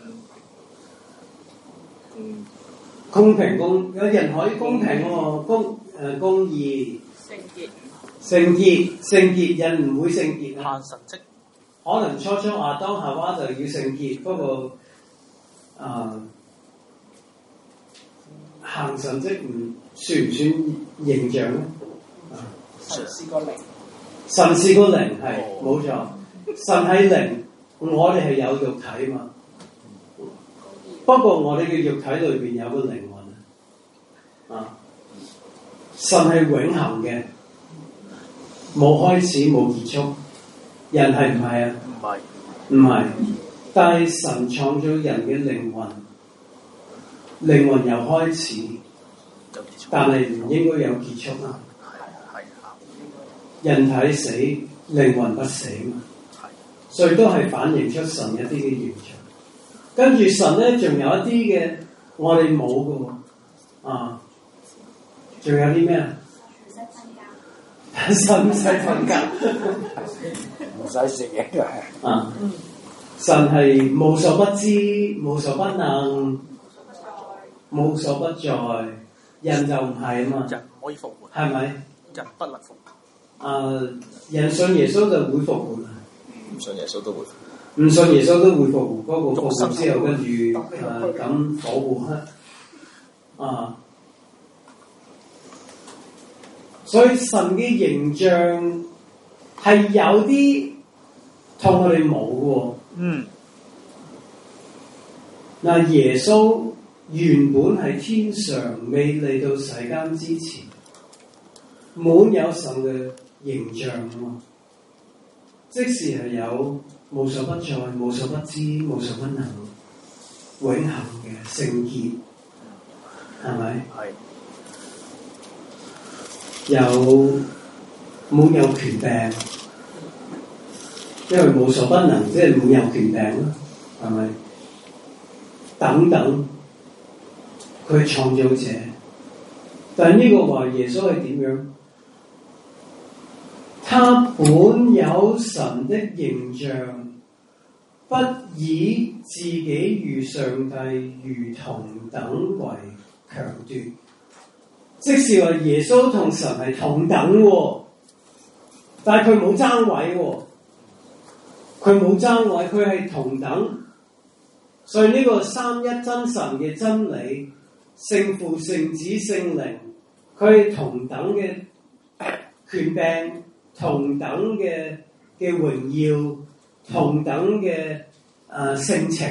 嗯。公平公有人可以公平喎，公誒、呃、公義。 聖潔。 聖潔聖潔人唔會聖潔啊！ 行神蹟。 可能初初亞當夏娃就要聖潔，不過啊、呃、行神蹟唔算唔算形象咧？ 神是個靈。 神是個靈係冇錯，神係靈，我哋係有肉體嘛。不過我哋嘅肉體裏邊有個靈魂啊，神係永恆嘅，冇開始冇結束。人係唔係啊？ 唔係， 唔係。但係神創造人嘅靈魂，靈魂有開始，但係唔應該有結束啊。人體死，靈魂不死嘛，所以都係反映出神一啲嘅形象。跟住神咧，仲有一啲嘅我哋冇嘅喎，啊，仲有啲咩啊？神唔使瞓覺， 唔使食嘢啊！神係無所不知、無所不能、無所不在，人就唔係啊嘛。 人唔可以復活， 係咪？ 人不能復活。 啊！人信耶穌就會復活啦， 唔信耶穌都會。 唔信耶穌都會復活，不過復活之後跟住誒咁火湖黑啊！所以神嘅形象係有啲同我哋冇嘅。 嗯。 嗱，耶穌原本喺天上未嚟到世間之前，滿有神嘅形象啊嘛，即使係有無所不在、無所不知、無所不能、永恆嘅聖潔，係咪？ 係。 有滿有權柄，因為無所不能，即係滿有權柄啦，係咪？等等，佢係創造者，但係呢個話耶穌係點樣？他本有神的形象，不以自己與上帝如同等為強奪。即是話耶穌同神係同等喎，但係佢冇爭位喎，佢冇爭位，佢係同等。所以呢個三一真神嘅真理，聖父、聖子、聖靈，佢係同等嘅權柄。同等嘅嘅榮耀，同等嘅誒性情，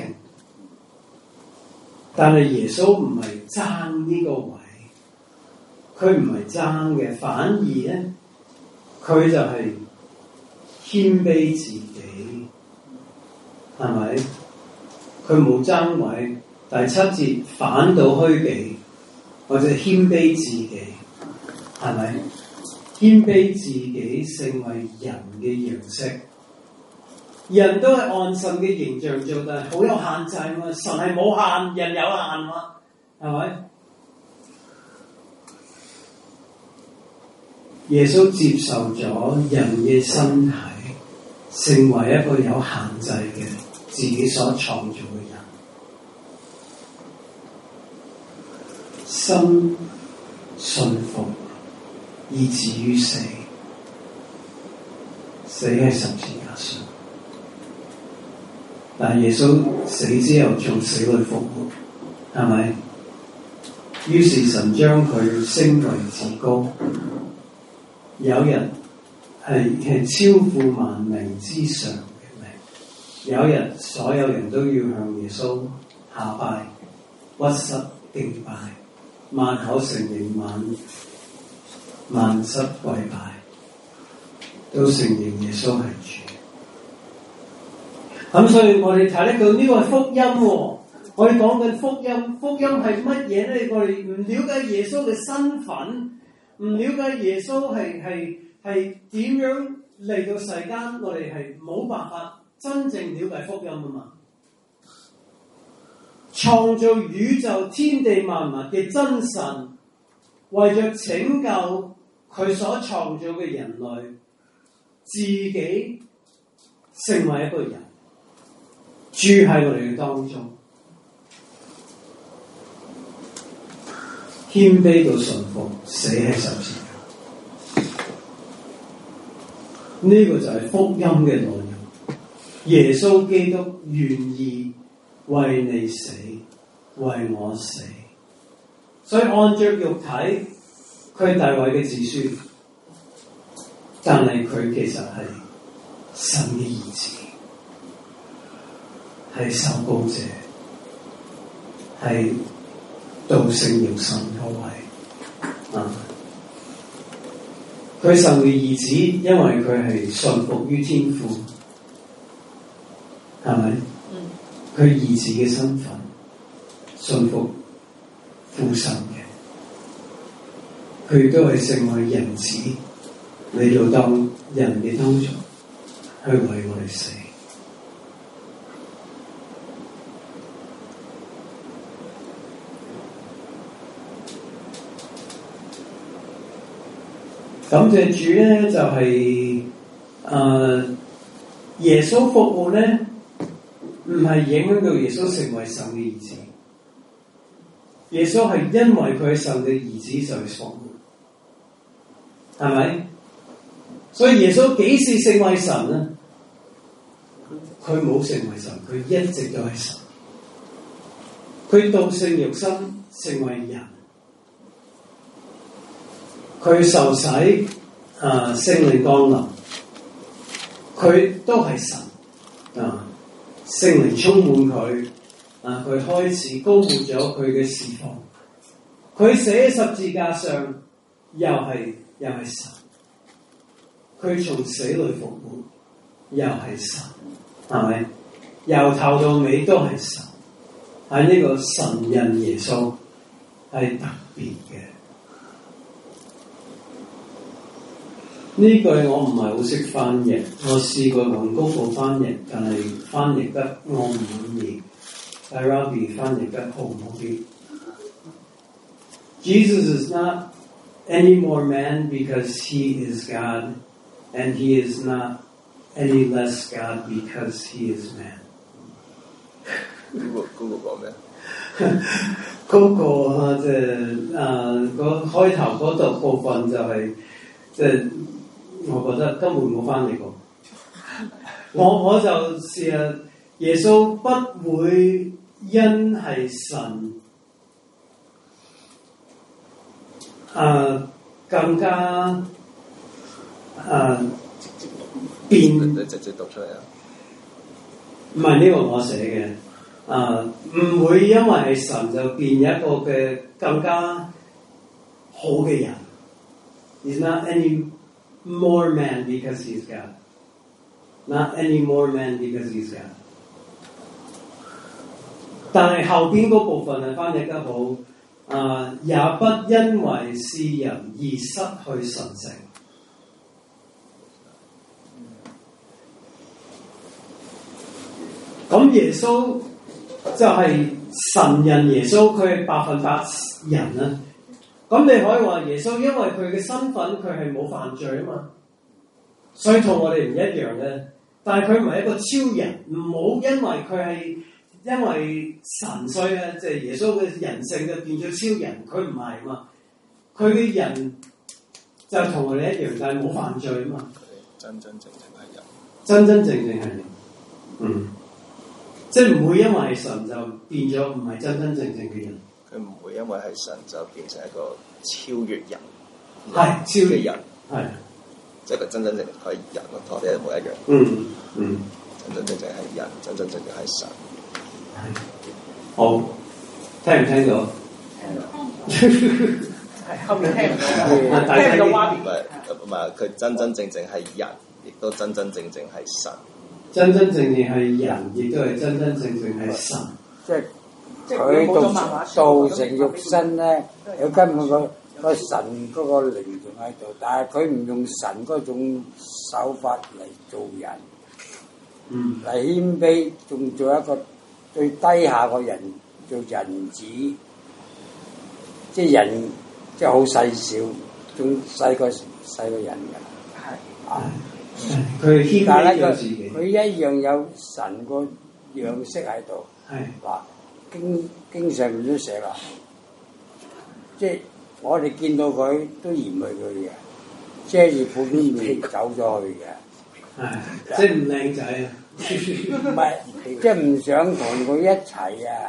但係耶穌唔係爭呢個位，佢唔係爭嘅，反而咧佢就係謙卑自己，係咪？佢冇爭位。第七節反倒虛己，或者謙卑自己，係咪？謙謙卑自己成為人嘅樣式。人都係按神嘅形象做，但係好有限制嘛。神係冇限，人有限嘛，係咪？耶穌接受咗人嘅身體，成為一個有限制嘅自己所創造嘅人，心信服以至於死，死喺十字架上。但耶穌死之後從死裏復活，係咪？於是神將佢升為至高。有人係係超乎萬名之上嘅名，有人所有人都要向耶穌下拜、屈膝敬拜，萬口承認、萬萬膝跪拜，都承認耶穌係主。咁所以我哋睇得到呢個係福音喎、哦。我哋講緊福音，福音係乜嘢咧？我哋唔了解耶穌嘅身份。唔了解耶穌係係係點樣嚟到世間，我哋係冇辦法真正了解福音啊嘛！創造宇宙天地萬物嘅真神，為咗拯救佢所創造嘅人類，自己成為一個人，住喺我哋嘅當中，謙卑到順服，死喺十字架。呢、這個就係福音嘅內容。耶穌基督願意為你死，為我死。所以按着肉體，佢係大衛嘅子孫，但係佢其實係神嘅兒子，係受膏者，係道成肉身嗰位啊！佢神嘅兒子，因為佢係信服於天父，係咪？佢兒子嘅身份，信服父神嘅，佢都係成為人子嚟到當人嘅當中，去為我哋死。感謝主咧，就係、是、誒、呃、耶穌復活咧，唔係影響到耶穌成為神嘅兒子。耶穌係因為佢係神嘅兒子就係復活，係咪？所以耶穌幾時成為神咧？佢冇成為神，佢一直都係神。佢道成肉身成為人。佢受洗，啊聖靈降臨，佢都係神，啊聖靈充滿佢，啊佢開始高活咗佢嘅侍奉，佢死喺十字架上，又係又係神，佢從死裏復活，又係神，係咪？由頭到尾都係神，喺呢個神人耶穌係特別嘅。呢句我唔係好識翻譯，我試過用 Google 翻譯，但係翻譯得我唔滿意。但 Rabbi 翻譯得好唔好啲 ？Jesus is not any more man because he is God, and he is not any less God because he is man. Google Google 講咩？ 嗰個啊，即係啊，嗰開頭嗰度部分就係即係。我覺得根本冇翻譯過，我我就試下耶穌不會因係神，啊更加啊變， 直接讀出嚟啊！ 唔係呢個我寫嘅，啊唔會因為係神就變一個嘅更加好嘅人。Is not any more man because he's God. Not any more man because he's God. 但係後邊嗰部分係翻譯得好，啊、呃、也不因為是人而失去神性。 咁耶穌就係神人耶穌，佢係百分百人啊。咁你可以話耶穌因為佢嘅身份，佢係冇犯罪啊嘛，所以同我哋唔一樣嘅。但係佢唔係一個超人，唔好因為佢係因為神所以咧，即係耶穌嘅人性就變咗超人，佢唔係嘛。佢嘅人就同我哋一樣，但係冇犯罪啊嘛。 真真正正係人， 真真正正係人，嗯，即係唔會因為係神就變咗唔係真真正正嘅人。 佢唔會因為係神就變成一個超越人， 係超越人，係，即係佢真真正正係人咯，同我哋一模一樣。 嗯嗯， 真真正正係人，真真正正係神。 係，好，聽唔聽到？ 聽到。係後面聽唔到，聽唔到畫面。 唔係唔係，佢真真正正係人，亦都真真正正係神。 真真正正係人，亦都係真真正正係神。 即係佢道道成肉身咧，佢根本個個神嗰個靈仲喺度，但係佢唔用神嗰種手法嚟做人， 嗯， 嚟謙卑，仲做一個最低下個人做人子，即係人。即係好細小，仲細過細個人㗎。係啊， 佢謙卑咗自己。 佢一樣有神個樣式喺度。 係嗱，經經上面都寫啦，即係我哋見到佢都嫌棄佢嘅，遮住半邊面走咗去嘅。 係，即係唔靚仔啊！ 唔係，即係唔想同佢一齊啊！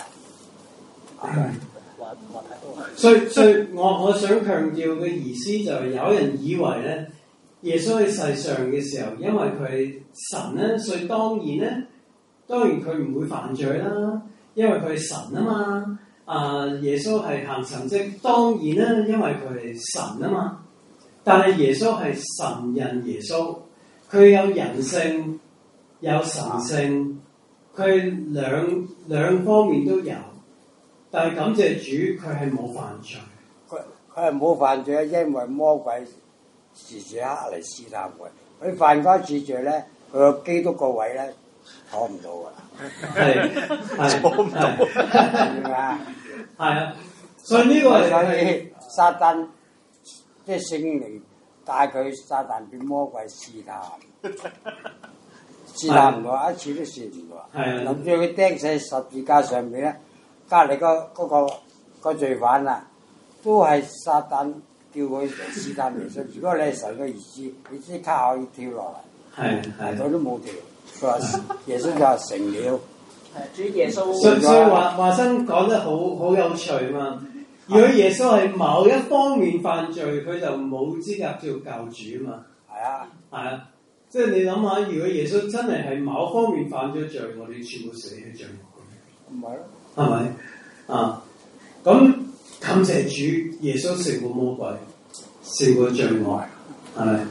所以所以我我想強調嘅意思就係有人以為咧，耶穌喺世上嘅時候，因為佢係神咧，所以當然咧，當然佢唔會犯罪啦，因為佢係神啊嘛。啊，耶穌係行神蹟，當然啦，因為佢係神啊嘛。但係耶穌係神人耶穌，佢有人性，有神性，佢兩兩方面都有。但係感謝主，佢係冇犯罪。 佢佢係冇犯罪，因為魔鬼時時刻嚟試探佢。佢犯嗰一次罪咧，佢個基督個位咧坐唔到㗎。 係坐唔到，係咪？ 係啊，所以呢個係所以撒旦即係聖靈帶佢撒旦變魔鬼試探，試探唔到一次都試唔到。係諗住佢釘死十字架上面咧。隔離個嗰個個罪犯啊，都係撒旦叫佢試探耶穌。如果你係神嘅兒子，你即刻可以跳落嚟。係係，佢都冇跳。佢話耶穌就話成了。 係，主耶穌。 所以所以華華生講得好好有趣嘛。如果耶穌係某一方面犯罪，佢就冇資格做教主嘛。係啊，係啊，即係你諗下，如果耶穌真係係某方面犯咗罪，我哋全部死喺罪惡。 唔係咯。 係咪啊？咁感謝主，耶穌勝過魔鬼，勝過罪惡，係咪？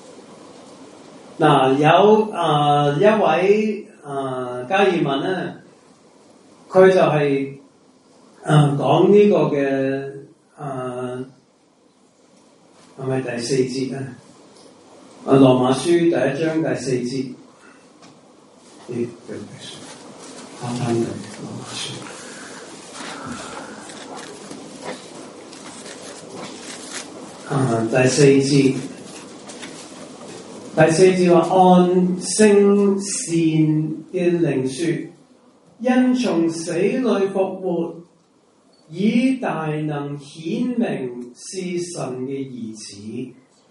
嗱，有啊、呃、一位啊加爾文咧，佢就係、是、啊、呃、講呢個嘅啊係咪第四節啊？啊羅馬書第一章第四節，咦？翻翻嚟羅馬書。啊！第四節，第四節話按聖善嘅靈說，因從死裏復活，以大能顯明是神嘅兒子，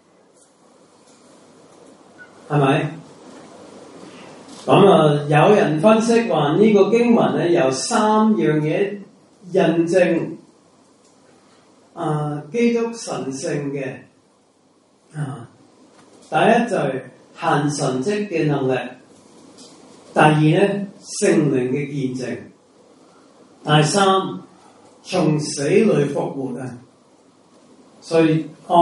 係咪？咁啊，有人分析話呢個經文咧有三樣嘢印證。啊！基督神性嘅啊，第一就係行神蹟嘅能力，第二咧聖靈嘅見證，第三從死裏復活啊！所以按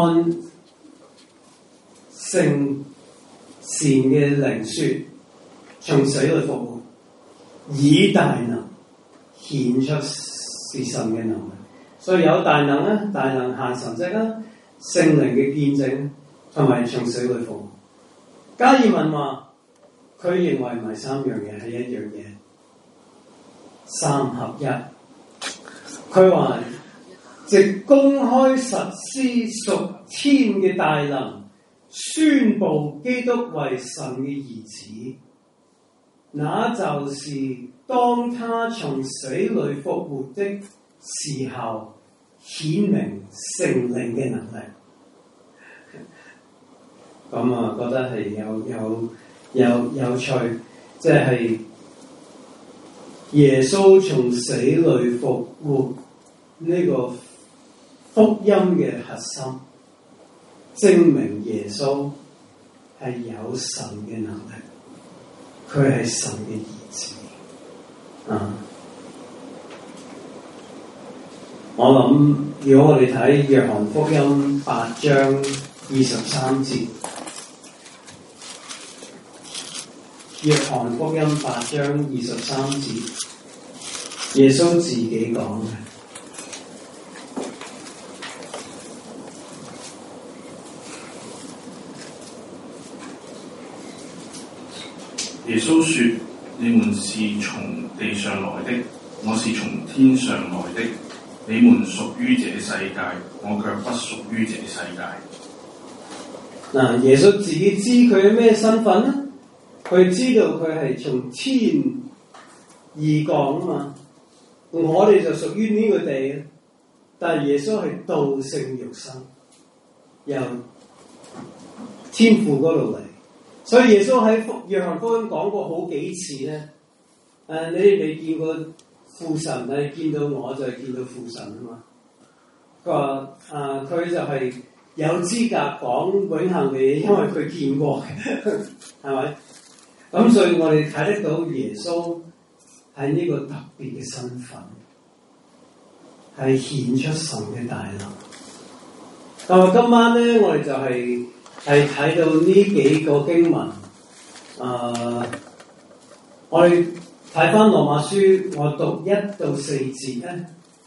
聖善嘅靈說，從死裏復活，以大能顯出是神嘅能力。所以有大能啦，大能行神蹟啦，聖靈嘅見證，同埋從死裏復活。加爾文話，佢認為唔係三樣嘢，係一樣嘢。 三合一。佢話藉公開實施屬天嘅大能，宣佈基督為神嘅兒子，那就是當他從死裏復活的時候，顯明聖靈嘅能力。咁啊，覺得係有有有有趣，即係耶穌從死裏復活呢個福音嘅核心，證明耶穌係有神嘅能力，佢係神嘅兒子。啊！我諗，如果我哋睇約翰福音八章二十三節，約翰福音八章二十三節，耶穌自己講嘅。 耶穌說：你們是從地上來的，我是從天上來的。你們屬於這世界，我卻不屬於這世界。 嗱，耶穌自己知佢係咩身份咧？佢知道佢係從天而降啊嘛。我哋就屬於呢個地，但係耶穌係道成肉身，由天父嗰度嚟。所以耶穌喺約翰福音講過好幾次咧。誒、啊，你哋未見過父神，你見到我就係見到父神啊嘛。佢話誒，佢就係有資格講永恆嘅嘢，因為佢見過嘅，係咪？咁所以我哋睇得到耶穌係呢個特別嘅身份，係顯出神嘅大能。咁啊，今晚咧，我哋就係係睇到呢幾個經文。誒、呃，我哋睇翻羅馬書，我讀一到四節咧。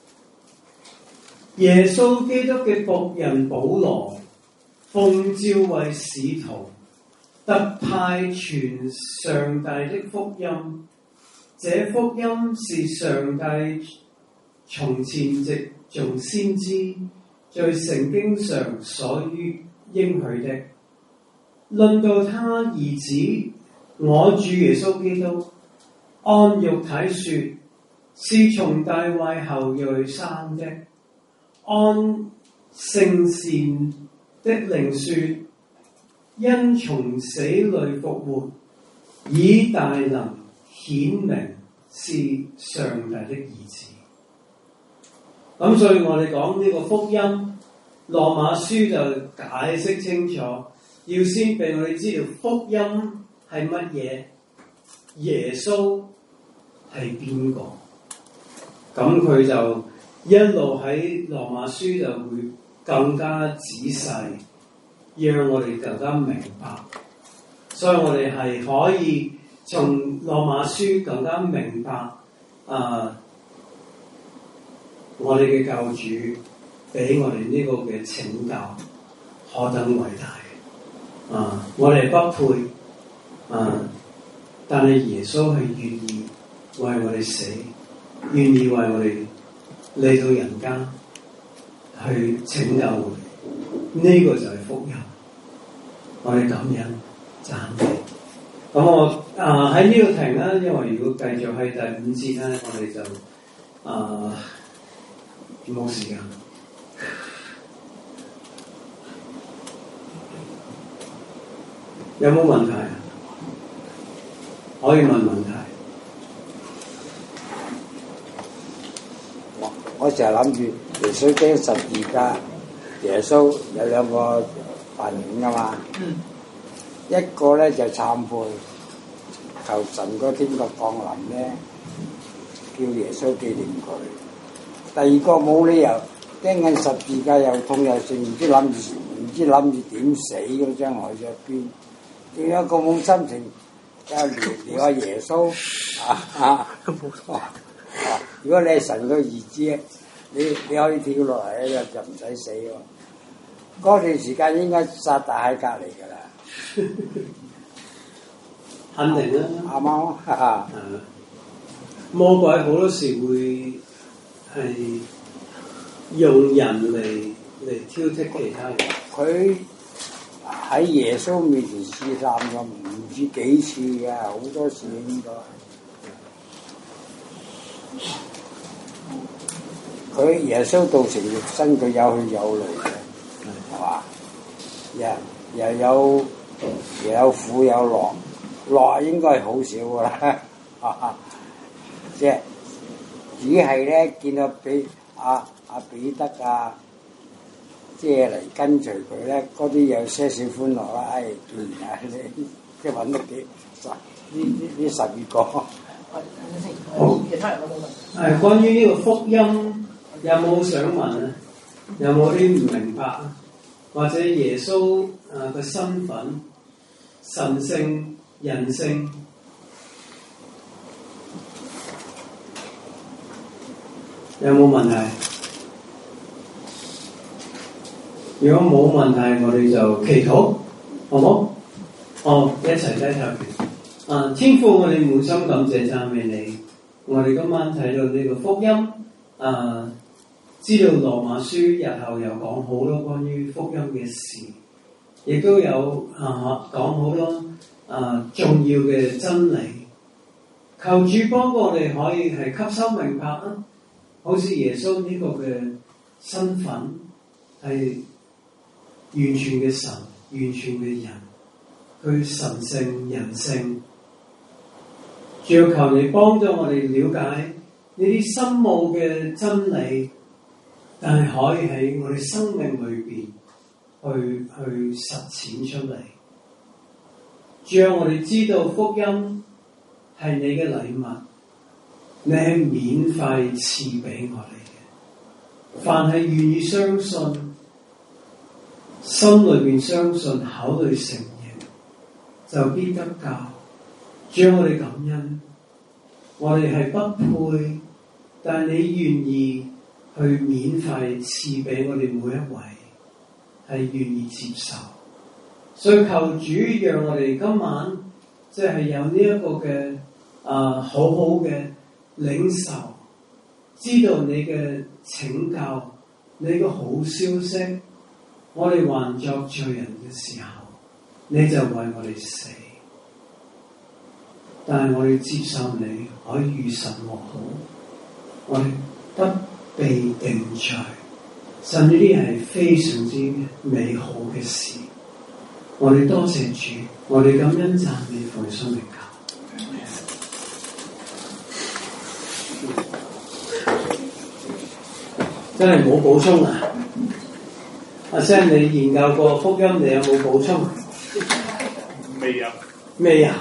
耶穌基督嘅僕人保羅，奉召為使徒，特派傳上帝的福音。這福音是上帝從前藉眾先知在聖經上所應許的。論到他兒子，我主耶穌基督，按肉體說，是從大衛後裔生的；按聖善的靈說，因從死裏復活，以大能顯明是上帝的兒子。咁所以我哋講呢個福音，羅馬書就解釋清楚，要先俾我哋知道福音係乜嘢，耶穌係邊個。咁佢就一路喺羅馬書就會更加仔細，讓我哋更加明白。所以我哋係可以從羅馬書更加明白啊、呃，我哋嘅救主俾我哋呢個嘅拯救何等偉大啊、呃！我哋不配啊、呃，但係耶穌係願意為我哋死，願意為我哋嚟到人間去拯救我哋。呢、這個就係福音。我哋感恩讚美。咁我啊喺呢度停啦，因為如果繼續喺第五節咧，我哋就啊冇時間。有冇問題？可以問問題。 我我成日諗住耶穌釘十字架，耶穌有兩個扮演噶嘛。嗯。一個咧就懺悔，求神個天國降臨咧，叫耶穌紀念佢。第二個冇理由釘緊十字架又痛又剩，唔知諗住唔知諗住點死嗰張海咗邊？點解咁冇心情？就聊聊下耶穌啊啊！啊如果你係神個兒子，你你可以跳落嚟咧，就唔使死喎。嗰段時間應該撒旦喺隔離㗎啦。 肯定啦， 啱啱啊！ 魔鬼好多時會係用人嚟嚟挑剔其他人。 佢喺耶穌面前試探咗唔止幾次嘅，好多次應該。佢耶穌道成肉身，佢有血有淚嘅，係嘛？又又有又有苦有樂，樂應該係好少噶啦，啊！即係只係咧見到俾阿阿彼得啊，即係嚟跟隨佢咧，嗰啲有些少歡樂啦。唉、哎，既然啊，你即係揾得幾十呢呢呢十二個。 好，係關於呢個福音，有冇想問啊？有冇啲唔明白啊？或者耶穌啊嘅身份、神性、人性，有冇問題？如果冇問題，我哋就祈禱，好冇？哦，一齊低頭。啊，天父，我哋滿心感謝讚美你。我哋今晚睇到呢個福音，啊，知道羅馬書日後又講好多關於福音嘅事，亦都有啊講好多啊重要嘅真理。求主幫我哋可以係吸收明白啊，好似耶穌呢個嘅身份係完全嘅神，完全嘅人，佢神性人性。主要求你幫助我哋了解呢啲深奧嘅真理，但係可以喺我哋生命裏邊去去實踐出嚟。主要我哋知道福音係你嘅禮物，你係免費賜俾我哋嘅。凡係願意相信，心裏邊相信，口裏承認，就必得救。主要我哋感恩，我哋係不配，但係你願意去免費賜俾我哋每一位，係願意接受。所以求主讓我哋今晚即係有呢一個嘅啊、呃、好好嘅領受，知道你嘅拯救，你嘅好消息。我哋還作罪人嘅時候，你就為我哋死。但係我哋接受你，可以與神和好，我哋不被定罪。神呢啲係非常之美好嘅事。我哋多謝主，我哋感恩讚美奉信名求。真係冇補充啊！阿 Sam，你研究過福音，你有冇補充？ 未有， 未有。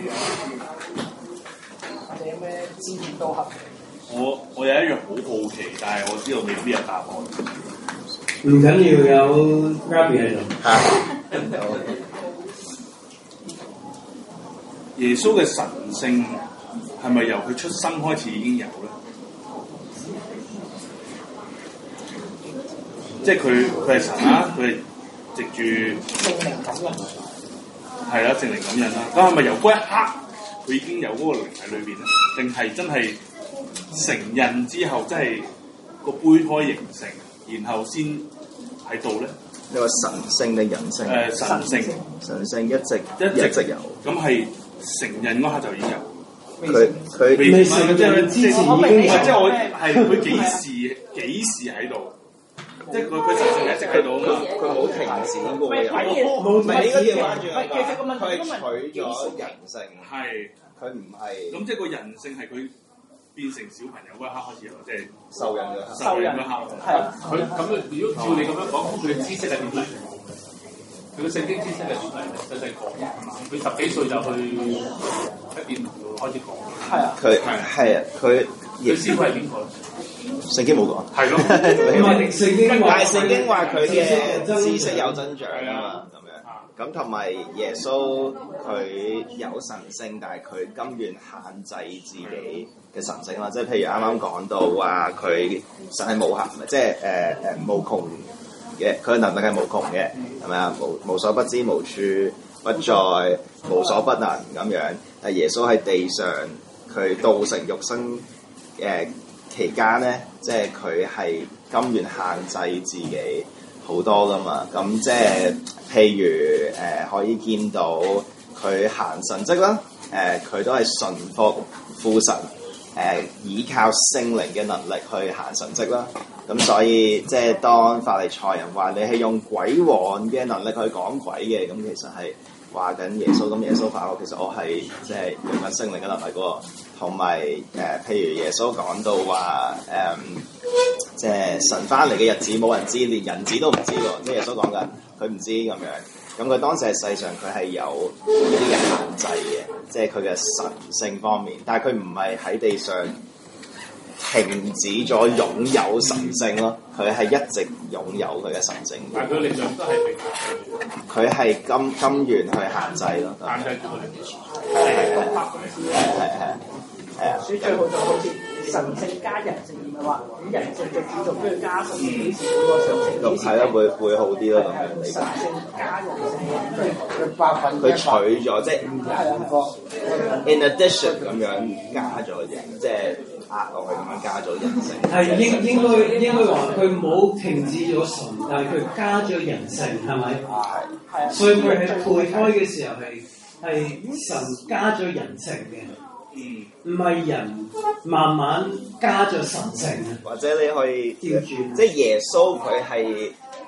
或者有咩經驗都合？ 我我有一樣好好奇，但係我知道未必有答案。 唔緊要，有 Rabbi 喺度。 耶穌嘅神性係咪由佢出生開始已經有咧？即係佢佢係神啦，佢係藉住聖靈感應， 係啦，聖靈感應啦。咁係咪由嗰一刻佢已經有嗰個靈喺裏邊咧？定係真係成人之後，真係個胚胎形成，然後先喺度咧？ 你話神性定人性？ 誒、呃，神性， 神性一直一直一直有。 咁係成人嗰刻就已經有。 佢佢未成人之前已經有。 即係我係佢幾時幾時喺度？即係佢佢神性一直喺度啊嘛， 佢冇停止過。 唔係唔係應該調翻轉唔係其實個問題佢取咗人性， 係佢唔係。 咁即係個人性係佢變成小朋友嗰一刻開始有，即係受孕嗰刻。 受孕嗰刻。 係佢咁，如果照你咁樣講，佢嘅知識係點嚟？佢嘅聖經知識係點嚟？細細個，佢十幾歲就去一邊度開始講。 係啊。 佢係啊，佢佢師傅係邊個？ 聖經冇講， 係咯， 聖經話， 但係聖經話佢嘅知識有增長啊嘛，咁樣，咁同埋耶穌佢有神性，但係佢甘願限制自己嘅神性啦，即係譬如啱啱講到話佢神係無限，即係誒誒無窮嘅，佢嘅能力係無窮嘅，係咪啊？無無所不知，無處不在，無所不能咁樣。但係耶穌喺地上， 佢道成肉身誒、呃、期間咧，即係佢係甘願限制自己好多噶嘛。咁即係譬如誒、呃、可以見到佢行神蹟啦，誒、呃、佢都係順服父神，誒、呃、依靠聖靈嘅能力去行神蹟啦。咁所以即係當法利賽人話你係用鬼王嘅能力去趕鬼嘅，咁其實係話緊耶穌。咁耶穌話我其實我係即係用緊聖靈嘅能力喎。同埋誒，譬如耶穌講到話誒，即、呃、係神翻嚟嘅日子冇人知，連人子都唔知喎。即係耶穌講緊佢唔知咁樣。咁佢當時係世上佢係有呢啲嘅限制嘅，即係佢嘅神性方面，但係佢唔係喺地上停止咗擁有神性咯，佢係一直擁有佢嘅神性。 但係佢力量都係被佢係甘甘願去限制咯。 限制住佢力量。係係係係係。係啊， 所以最好就好似神性加人性咁樣話，咁人性就主動跟住加神性，幾時嗰個上升幾時？ 係咯，會會好啲咯咁樣理解。 神性加人性，即係佢百分佢取咗，即係in addition 咁樣加咗人，即係壓落去咁樣加咗人性。 係應應該應該話佢冇停止咗神，但係佢加咗人性，係咪？ 係係。所以佢喺胚胎嘅時候係係神加咗人性嘅。 嗯， 唔係人慢慢加咗神性啊， 或者你可以調轉，即係耶穌佢係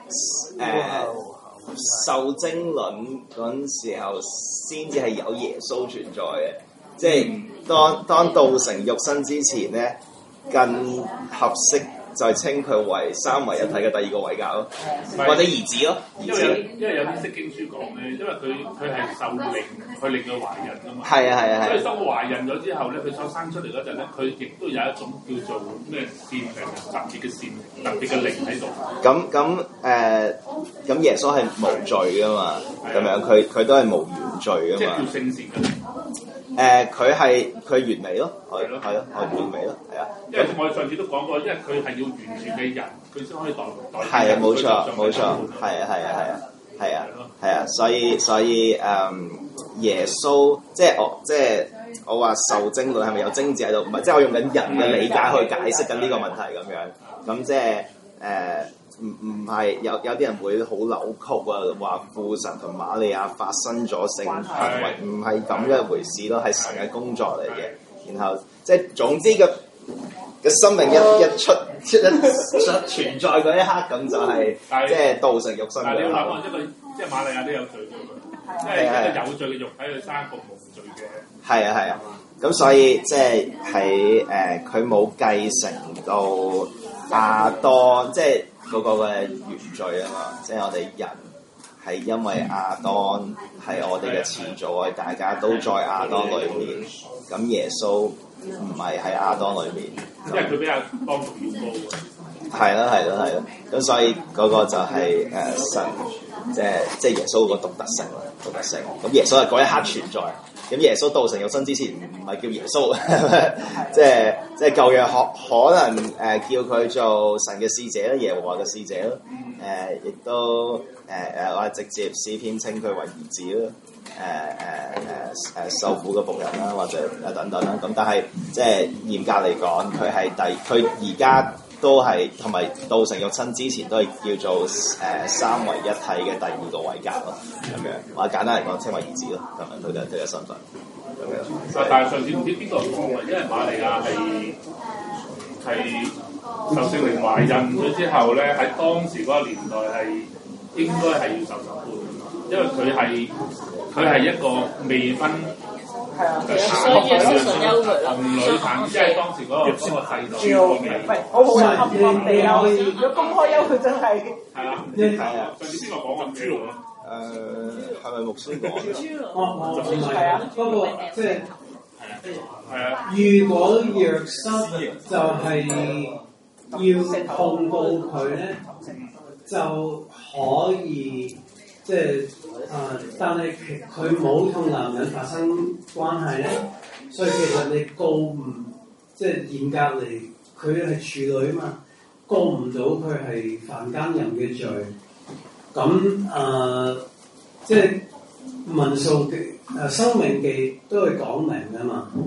誒受精卵嗰陣時候先至係有耶穌存在嘅，即係當當道成肉身之前咧，更合適就係稱佢為三位一體嘅第二個位格咯，或者兒子咯， 因為有因為有啲釋經書講咧，因為佢佢係受靈佢令到懷孕啊嘛。 係啊係啊係。 所以當佢懷孕咗之後咧，佢所生出嚟嗰陣咧，佢亦都有一種叫做咩善靈特別嘅善特別嘅靈喺度。 咁咁誒，咁耶穌係無罪噶嘛？咁樣佢佢都係無原罪噶嘛？ 即係叫聖善嘅。 誒，佢係佢完美咯，係咯係咯，係完美咯，係啊。 因為我哋上次都講過，因為佢係要完全嘅人，佢先可以代代。 係啊，冇錯冇錯，係啊係啊係啊係啊係啊，所以所以誒、嗯，耶穌即係我即係我話受精卵係咪有精子喺度？唔係，即係我用緊人嘅理解去解釋緊呢個問題咁樣。咁即係誒，唔唔係有有啲人會好扭曲啊，話父神同瑪利亞發生咗性行為，唔係咁嘅回事咯，係神嘅工作嚟嘅。然後即係總之個嘅生命一一出出一出存在嗰一刻，咁就係即係道成肉身。 但係你要諗下，一個即係瑪利亞都有罪嘅嘛，即係一個有罪嘅肉體去生一個無罪嘅。 係啊係啊，咁所以即係喺誒佢冇繼承到亞當，即係嗰個嘅原罪啊嘛，即係我哋人係因為亞當係我哋嘅始祖啊，大家都在亞當裏面，咁耶穌唔係喺亞當裏面， 因為佢比亞當仲要高喎。 係啦係啦係啦，咁所以嗰個就係、是、誒、呃、神，即係即係耶穌個獨特性啦，獨特性。咁耶穌係嗰一刻存在，咁耶穌道成肉身之前唔係叫耶穌，即係即係舊約可可能誒、呃、叫佢做神嘅使者啦，耶和華嘅使者啦，誒、呃、亦都誒誒或者直接詩篇稱佢為兒子啦。誒誒誒誒受苦嘅僕人啦，或者誒等等啦，咁但係即係嚴格嚟講，佢係第佢而家都係同埋道成肉身之前都係叫做誒、呃、三位一體嘅第二個位格咯，咁樣或者簡單嚟講稱為兒子咯，咁樣佢嘅佢嘅身份咁樣。 但係上次唔知邊個講啊，因為瑪利亞係係受聖靈懷孕咗之後咧，喺當時嗰個年代係應該係要受審判㗎嘛，因為佢係。佢係一個未婚嘅產婦，同女產，即係當時嗰個嗰個制度。 唔係，好好人暗暗地啊！如果公開休，佢真係係啦，係啊。上次邊個講咁豬籠啊？ 誒，係咪牧師講？ 哦哦，唔係啊，不過即係係啊。 如果約瑟就係要控告佢咧，就可以即係。誒、呃，但係佢冇同男人發生關係咧，所以其實你告唔即係嚴格嚟，佢係處女嘛，告唔到佢係犯奸淫嘅罪。咁誒、呃，即係民數記誒申命記都係講明㗎嘛，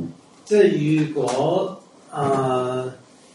即係如果啊，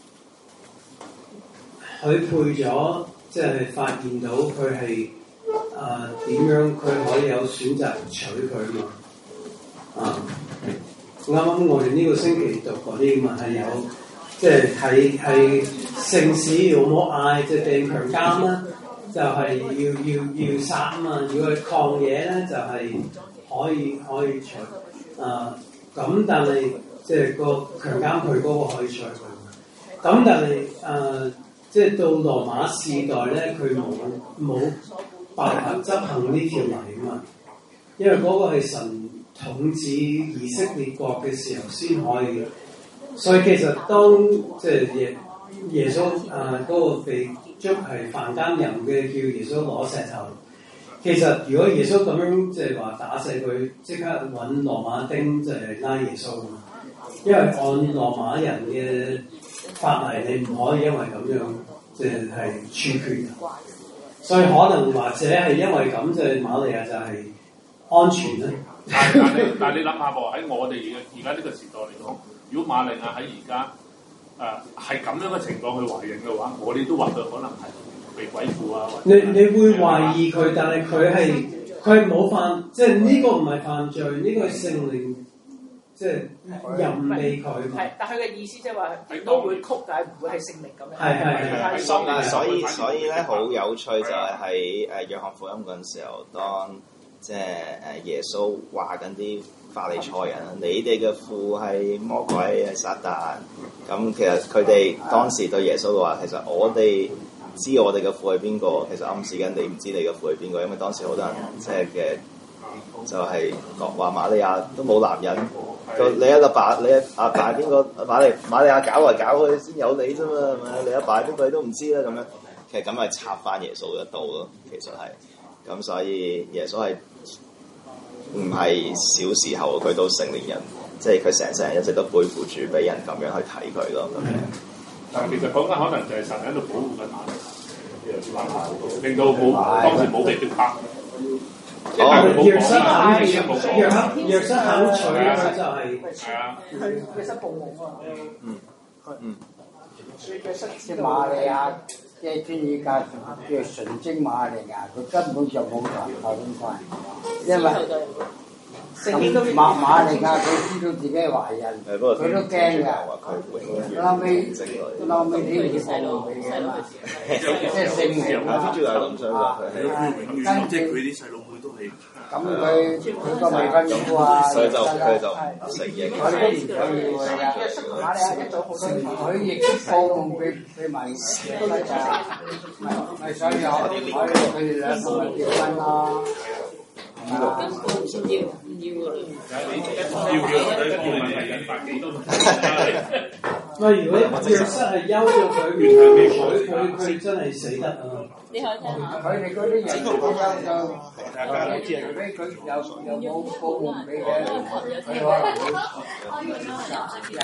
佢配咗，即係發現到佢係啊點樣，佢可以有選擇娶佢嘛？啊，啱啱我哋呢個星期讀嗰啲嘛係有，即係係係城市有冇嗌，即係被強姦啦，就係、是、要要要殺啊嘛。如果係曠野咧，就係、是、可以可以娶啊。咁但係即係個強姦佢嗰個可以娶佢。咁但係誒、呃，即係到羅馬時代咧，佢冇冇辦法執行呢條例啊嘛，因為嗰個係神統治以色列國嘅時候先可以。所以其實當即係耶耶穌誒嗰、呃那個被捉係犯奸淫嘅，叫耶穌攞石頭。其實如果耶穌咁樣即係話打死佢，即刻揾羅馬丁就係拉耶穌啊嘛。因為按羅馬人嘅法例，你唔可以因為咁樣即係係處決。所以可能或者係因為咁，就係瑪利亞就係安全咧。 但係你但係你諗下喎，喺我哋而家呢個時代嚟講，如果瑪利亞喺而家誒係咁樣嘅情況去懷孕嘅話，我哋都話佢可能係被鬼附啊。 你你會懷疑佢，但係佢係佢係冇犯，即係呢個唔係犯罪，呢、這個係聖靈即係任你佢。 係，但佢嘅意思即係話都會曲解，唔會係聖靈咁樣。 係係係。 所以所以咧好有趣就係喺誒約翰福音嗰陣時候，當即係誒耶穌話緊啲法利賽人，你哋嘅父係魔鬼係撒旦。咁其實佢哋當時對耶穌嘅話，其實我哋知我哋嘅父係邊個，其實暗示緊你唔知你嘅父係邊個，因為當時好多人即係嘅就係講話瑪利亞都冇男人，你一個爸，你阿爸邊個？瑪利瑪利亞搞嚟搞去先有你啫嘛，係咪？你阿爸邊個你都唔知啦，咁樣其實咁係插翻耶穌一刀咯，其實係咁，所以耶穌係唔係小時候佢都成年人，即係佢成世人一直都背負住俾人咁樣去睇佢咯，咁樣。 但係其實講緊可能就係神喺度保護緊瑪利亞，令到冇當時冇被逼迫。 哦，約瑟肯約克約瑟肯娶佢就係係啊， 約瑟報夢啊。 嗯嗯。 即係瑪利亞，即係天主教叫純正瑪利亞，佢根本就冇男後咁快，因為咁瑪瑪利亞佢知道自己係懷孕，佢都驚㗎。後尾後尾點知報夢俾佢嘛？即係聖靈啊！ 天主教咁想話佢係，即係佢啲細路妹都係。 咁佢佢個未婚夫啊， 所以就佢就承認佢都唔想要佢㗎。佢亦都報夢俾俾埋都得㗎，咪想有可以佢哋兩個咪結婚咯。 要唔要唔要㗎啦？ 要要對方問題引發幾多？ 喂，如果約瑟係休咗佢，唔娶佢，佢真係死得啊！ 你可以聽下。 佢哋嗰啲人都休就，除非佢有有冇報夢俾佢，佢可能會